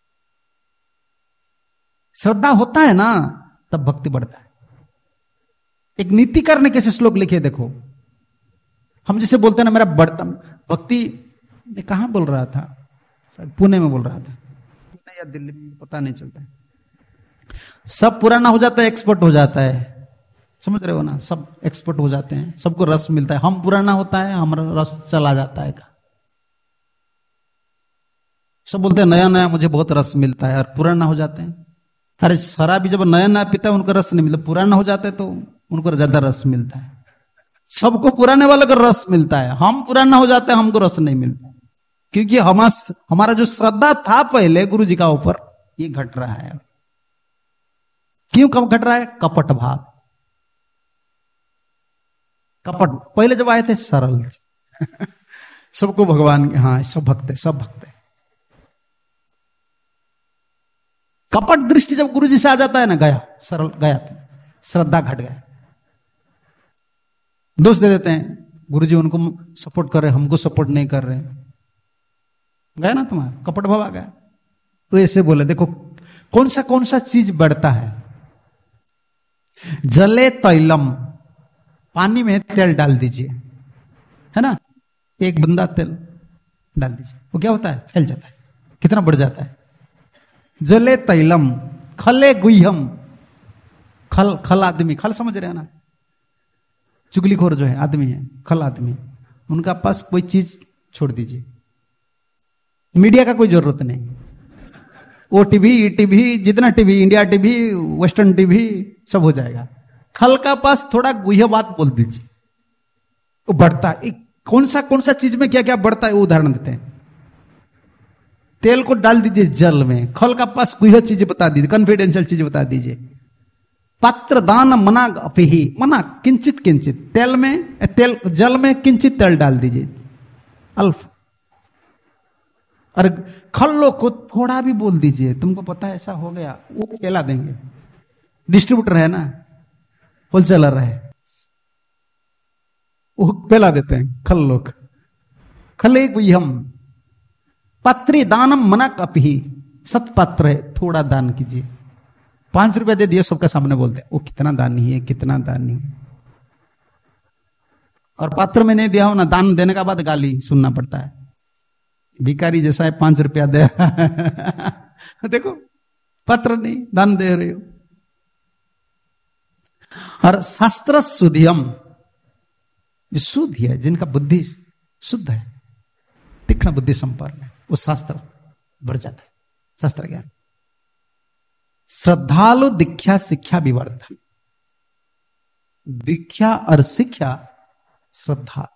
श्रद्धा होता है ना, तब भक्ति बढ़ता है। एक नीति करने कैसे श्लोक लिखे देखो। हम जैसे बोलते हैं ना, मेरा बढ़ता भक्ति, मैं कहां बोल रहा था, पुणे में बोल रहा था, पुणे या दिल्ली में, पता नहीं चलता है। सब पुराना हो जाता है, एक्सपर्ट हो जाता है। समझ रहे हो ना? सब एक्सपर्ट हो जाते हैं, सबको रस मिलता है। हम पुराना होता है, हमारा रस चला जाता है। सब बोलते हैं नया नया मुझे बहुत रस मिलता है, और पुराना हो जाते हैं। अरे शराबी जब नया नया पीता है उनको रस नहीं मिलता, पुराना हो जाता है तो उनको ज्यादा रस मिलता है। सबको पुराने वाले का रस मिलता है, हम पुराना हो जाते हैं, हमको रस नहीं मिलता। क्योंकि हमारा जो श्रद्धा था पहले गुरु जी का ऊपर, ये घट रहा है। क्यों कब घट रहा है? कपट भाव, कपट। पहले जब आए थे सरल सबको भगवान, हाँ सब भक्त है, सब भक्त है। कपट दृष्टि जब गुरु जी से आ जाता है ना, गया सरल, गया श्रद्धा घट गया। दोष दे देते हैं, गुरु जी उनको सपोर्ट कर रहे, हमको सपोर्ट नहीं कर रहे, गया ना तुम्हारा कपट भाव आ गया। तो ऐसे बोले, देखो कौन सा चीज बढ़ता है? जले तैलम, पानी में तेल डाल दीजिए, है ना, एक बूंदा तेल डाल दीजिए, वो क्या होता है? फैल जाता है, कितना बढ़ जाता है। जले तैलम खले गुह्यम, खल आदमी, खल समझ रहे हैं ना, चुगलीखोर जो है आदमी है, खल आदमी, उनका पास कोई चीज छोड़ दीजिए। मीडिया का कोई जरूरत नहीं, वो टीवी, जितना TV, India TV, western TV, सब हो जाएगा। खल का पास थोड़ा गुह्य बात बोल दीजिए, वो बढ़ता है। कौन सा चीज में क्या क्या बढ़ता है, वो उदाहरण देते हैं। तेल को डाल दीजिए जल में, खल का पास गुह्य चीज बता दीजिए, कॉन्फिडेंशियल चीज बता दीजिए, पात्र दान मना अपही, मना किंचित किंचित, तेल जल में किंचित तेल डाल दीजिए, अल्फ। और खल्लो को थोड़ा भी बोल दीजिए, तुमको पता है ऐसा हो गया, वो पेला देंगे। डिस्ट्रीब्यूटर है ना, होलसेलर है, वो पेला देते हैं। खल्लो खले हम पात्री दानम मना कपही, सतपात्र है, थोड़ा दान कीजिए। 5 रुपया दे दिए, सबके सामने बोलते हैं वो कितना दान नहीं है, कितना दान नहीं है। और पात्र में नहीं दिया हो ना, दान देने का बाद गाली सुनना पड़ता है, भिखारी जैसा है, 5 रुपया दे देखो पत्र नहीं, दान दे रहे हो। और शास्त्र शुद्धियम, जो शुद्ध है, जिनका बुद्धि शुद्ध है, तीक्ष्ण बुद्धि संपन्न है, वो शास्त्र बढ़ जाता है, शास्त्र ज्ञान। श्रद्धालु दीक्षा शिक्षा विवर्धन, दीक्षा और शिक्षा श्रद्धा।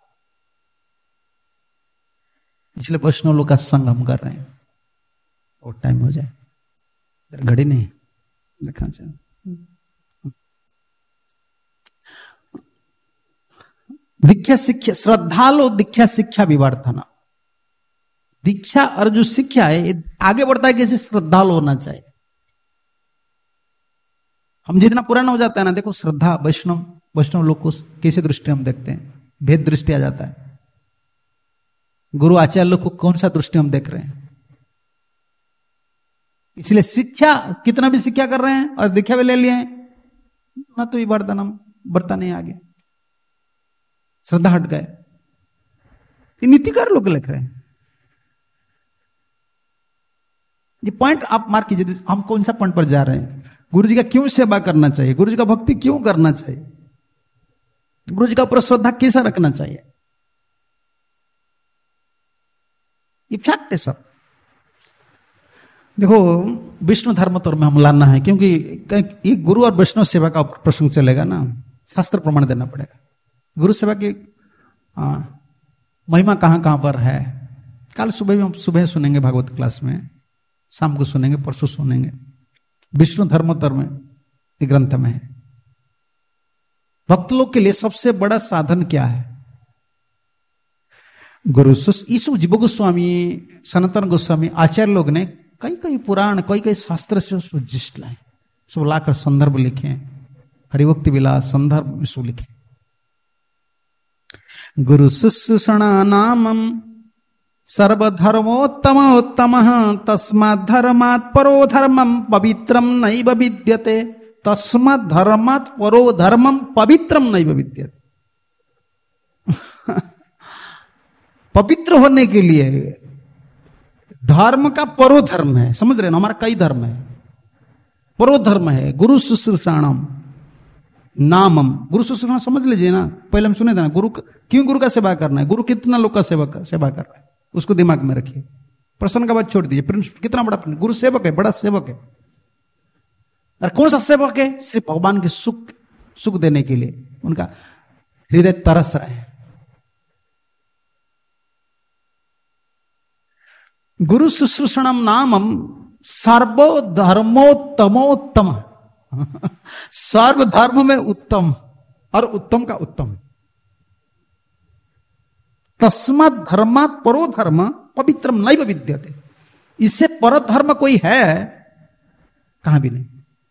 इसलिए वैष्णव लोग का संग हम कर रहे हैं। और टाइम हो जाए, घड़ी नहीं देखना चाहिए। दीक्षा शिक्षा, श्रद्धालु दीक्षा शिक्षा विवर्धन। दीक्षा और जो शिक्षा है आगे बढ़ता है, कैसे श्रद्धालु होना चाहिए। हम जितना पुराना हो जाता है ना, देखो श्रद्धा वैष्णव लोग को कैसे दृष्टि हम देखते हैं, भेद दृष्टि आ जाता है। गुरु आचार्य लोग को कौन सा दृष्टि हम देख रहे हैं। इसलिए शिक्षा, कितना भी शिक्षा कर रहे हैं और दीक्षा भी ले लिए हैं ना, तो ये वर्धनम बढ़ता नहीं आगे, श्रद्धा हट गए। नीतिकार लोग लिख रहे हैं। ये पॉइंट आप मार्क कीजिए, हम कौन सा पॉइंट पर जा रहे हैं। गुरु जी का क्यों सेवा करना चाहिए, गुरु जी का भक्ति क्यों करना चाहिए, गुरु जी का ऊपर श्रद्धा कैसा रखना चाहिए, ये फैक्ट है सब। देखो विष्णु धर्म तो में हम लाना है, क्योंकि ये गुरु और वैष्णव सेवा का प्रसंग चलेगा ना, शास्त्र प्रमाण देना पड़ेगा। गुरु सेवा की महिमा कहां कहां पर है, कल सुबह भी हम सुबह सुनेंगे भागवत क्लास में, शाम को सुनेंगे, परसों सुनेंगे। विष्णु धर्मोत्तर में ये ग्रंथ में है। भक्त लोग के लिए सबसे बड़ा साधन क्या है। गुरु ईसु जीव गोस्वामी, सनातन गोस्वामी, आचार्य लोग ने कई कई पुराण, कई कई शास्त्र से सुजिष्ट लाए, सब लाकर संदर्भ लिखे, हरिभक्ति विलास संदर्भ विश्व लिखे। गुरु शुश्रूषणा नामम सर्वधर्मोत्तमोत्तम तस्मात् धर्मात् परो धर्मम पवित्रम नैव विद्यते, तस्मात् धर्मात् परो धर्मम पवित्रम नैव विद्यते। पवित्र होने के लिए धर्म का परो धर्म है, समझ रहे ना, हमारा कई धर्म है, परो धर्म है गुरु शुश्रूषाणम नामम। गुरु शुश्रूषा समझ लीजिए ना, पहले हम सुने थे ना, क्यों गुरु का सेवा करना है, गुरु कितना लोग का सेवा कर रहा है, उसको दिमाग में रखिए। प्रश्न का बात छोड़ दीजिए, प्रिंस कितना बड़ा प्रिंस, गुरु सेवक है, बड़ा सेवक है। और कौन सा सेवक है, सिर्फ भगवान के सुख देने के लिए उनका हृदय तरस रहे हैं। गुरु शुश्रूषणम नामम सर्वधर्मोत्तमोत्तम सर्वधर्म में उत्तम और उत्तम का उत्तम। तस्मात् धर्मात् परो धर्म पवित्रम नैव विद्यते, इससे पर धर्म कोई है कहां भी नहीं।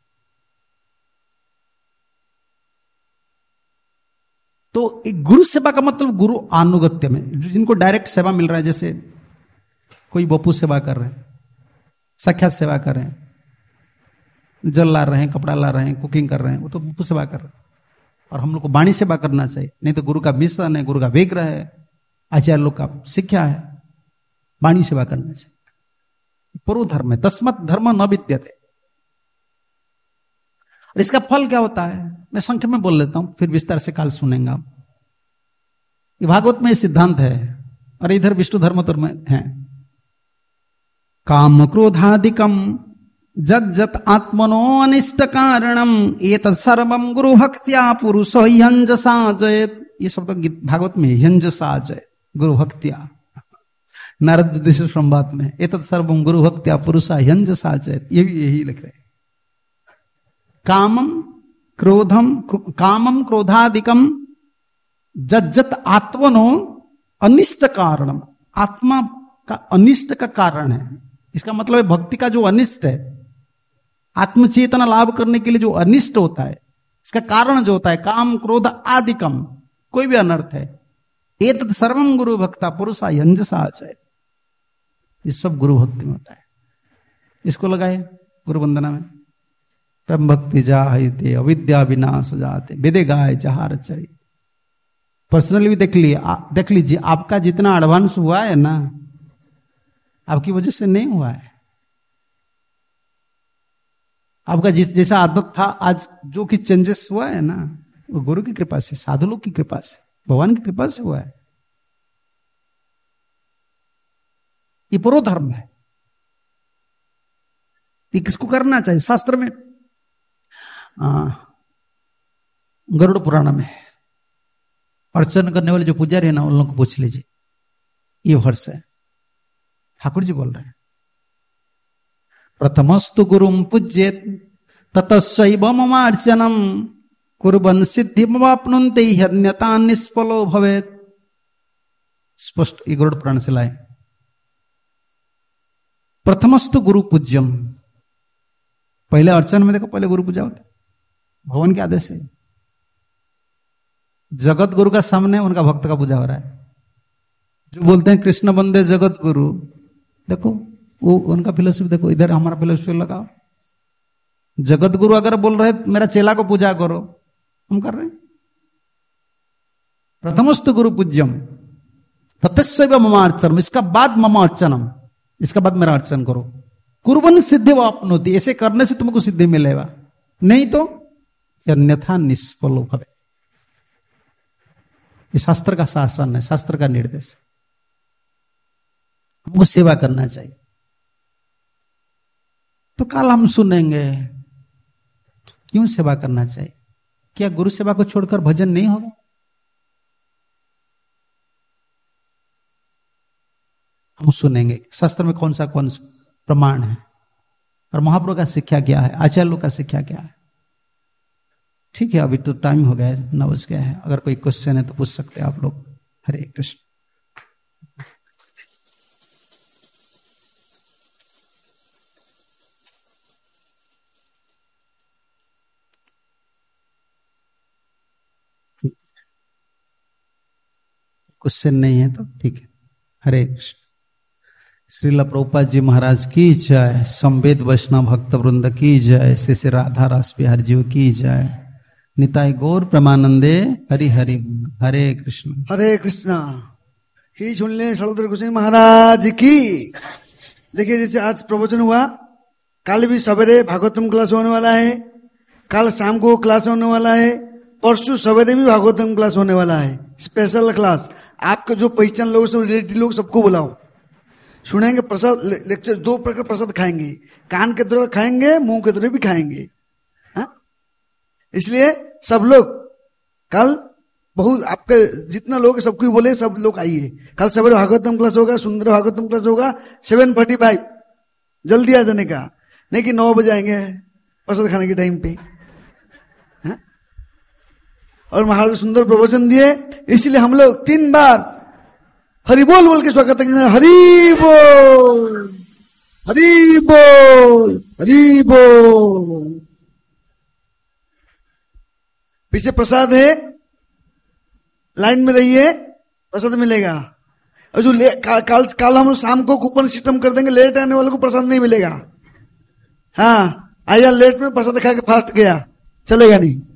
तो एक गुरु सेवा का मतलब गुरु आनुगत्य में, जिनको डायरेक्ट सेवा मिल रहा है, जैसे कोई बपू सेवा कर रहे हैं, साक्षात सेवा कर रहे हैं, जल ला रहे हैं, कपड़ा ला रहे हैं, कुकिंग कर रहे हैं, वो तो बपू सेवा कर रहे हैं। और हम लोग को वाणी सेवा करना चाहिए, नहीं तो गुरु का मिशन है, गुरु का विग्रह है, आचार्य लोग का शिक्षा है, वाणी सेवा करना चाहिए। परो धर्म है, तस्मत् धर्म न विद्यते। और इसका फल क्या होता है, मैं संक्षेप में बोल लेता हूं, फिर विस्तार से काल सुनेंगे। ये भागवत में सिद्धांत है, और इधर विष्णु धर्मोत्तर में है। काम क्रोधादिकम जज्जत आत्मनो अनिष्ट कारणम एतत् सर्वं गुरु भक्त्या पुरुषो ह्यंजसा जयेत। ये शब्द भागवत में ह्यंजसा जयेत, गुरु भक्त्या। नारद दिश संवाद में एतत् सर्वं गुरु भक्त्या पुरुषा ह्यंजसा जयेत, ये भी यही लिख रहे हैं। कामम क्रोधम कामम क्रोधादिकम जज्जत आत्मनो अनिष्ट कारणम, आत्मा का अनिष्ट का कारण है। इसका मतलब है भक्ति का जो अनिष्ट है, आत्मचेतना लाभ करने के लिए जो अनिष्ट होता है, इसका कारण जो होता है काम क्रोध आदिकम, कोई भी अनर्थ है, एतत् सर्वम गुरु भक्ता पुरुषा यंजसा आचय, ये सब गुरु भक्ति में होता है। इसको लगाए गुरु वंदना में, तम भक्ति जाहिते अविद्या विनाश जाते वेदे गाय जहार चरित। पर्सनली भी देख लीजिए, आपका जितना एडवांस हुआ है ना, आपकी वजह से नहीं हुआ है। आपका जैसा आदत था, आज जो कि चेंजेस हुआ है ना, वो गुरु की कृपा से, साधु लोग की कृपा से, भगवान की कृपा से हुआ है। ये पुरो धर्म है, ये किसको करना चाहिए? शास्त्र में गरुड़ पुराण में अर्चन करने वाले जो पुजारी है ना, उन लोगों को पूछ लीजिए, ये वर्ष है। ठाकुर जी बोल रहे हैं, प्रथमस्तु गुरुम पूज्येत ततस्सैव ममार्चनम कुर्बन् सिद्धिमवाप्नुते ह्यन्यथा निष्फलो भवेत्। स्पष्ट ये गरुड़ पुराण से लाए। प्रथमस्तु गुरु पूज्यम, पहले अर्चन में देखो, पहले गुरु पूजा होता है, भगवान के आदेश से। जगत गुरु का सामने उनका भक्त का पूजा हो रहा है। जो बोलते हैं कृष्ण बंदे जगत गुरु, देखो वो उनका फिलोसफी देखो, इधर हमारा फिलोसफी लगाओ। जगत गुरु अगर बोल रहे मेरा चेला को पूजा करो, हम कर रहे हैं। प्रथमस्तु गुरु पूज्यम ततस्सैव ममार्चनम, इसका बाद ममार्चनम, इसका बाद मेरा अर्चन करो। कुर्बन् सिद्धि वाप्नोति, ऐसे करने से तुमको सिद्धि मिलेगा, नहीं तो अन्यथा निष्फलो भवे। ये शास्त्र का शासन है, शास्त्र का निर्देश। हमको सेवा करना चाहिए। तो कल हम सुनेंगे क्यों सेवा करना चाहिए। क्या गुरु सेवा को छोड़कर भजन नहीं होगा? हम सुनेंगे शास्त्र में कौन सा प्रमाण है, और महाप्रभु का शिक्षा क्या है, आचार्यों का शिक्षा क्या है। ठीक है, अभी तो टाइम हो गया है, 9 बज गया है। अगर कोई क्वेश्चन है तो पूछ सकते हैं आप लोग। हरे कृष्ण। क्वेश्चन नहीं है तो ठीक है। हरे कृष्ण। श्रील प्रभुपाद जी महाराज की जय, संवेद वैष्णव भक्त वृंद की जय, श्री श्री राधा रास बिहारी जी की जय, निताई गौर प्रेमानंदे हरि हरि। हरे कृष्ण। हरे कृष्णा। ही सुन ले सड़ोदर गोस्वामी महाराज की। देखिए जैसे आज प्रवचन हुआ, कल भी सवेरे भागवतम क्लास होने वाला है, कल शाम को क्लास होने वाला है, परसों सवेरे भी भागवतम क्लास होने वाला है, स्पेशल क्लास। आपके जो पहचान लोग, सब रिलेटिव लोग, सबको बुलाओ, सुनेंगे प्रसाद लेक्चर। 2 प्रकार प्रसाद खाएंगे, कान के द्वारा खाएंगे, मुंह के द्वारा भी खाएंगे। इसलिए सब लोग कल बहुत, आपके जितना लोग सबको ही बोले, सब लोग आइए। कल सवेरे भागवतम क्लास होगा, सुंदर भागवतम क्लास होगा 7:45, जल्दी आ जाने का, नहीं कि 9 बजे आएंगे प्रसाद खाने के टाइम पे। और महाराज सुंदर प्रवचन दिए, इसलिए हम लोग 3 बार हरि बोल बोल के स्वागत करेंगे। हरि बोल, हरि बोल, हरि बोल। पीछे प्रसाद है, लाइन में रहिए, प्रसाद मिलेगा। और जो कल हम शाम को कूपन सिस्टम कर देंगे, लेट आने वालों को प्रसाद नहीं मिलेगा। हाँ, आया लेट में प्रसाद खा के फास्ट गया, चलेगा नहीं।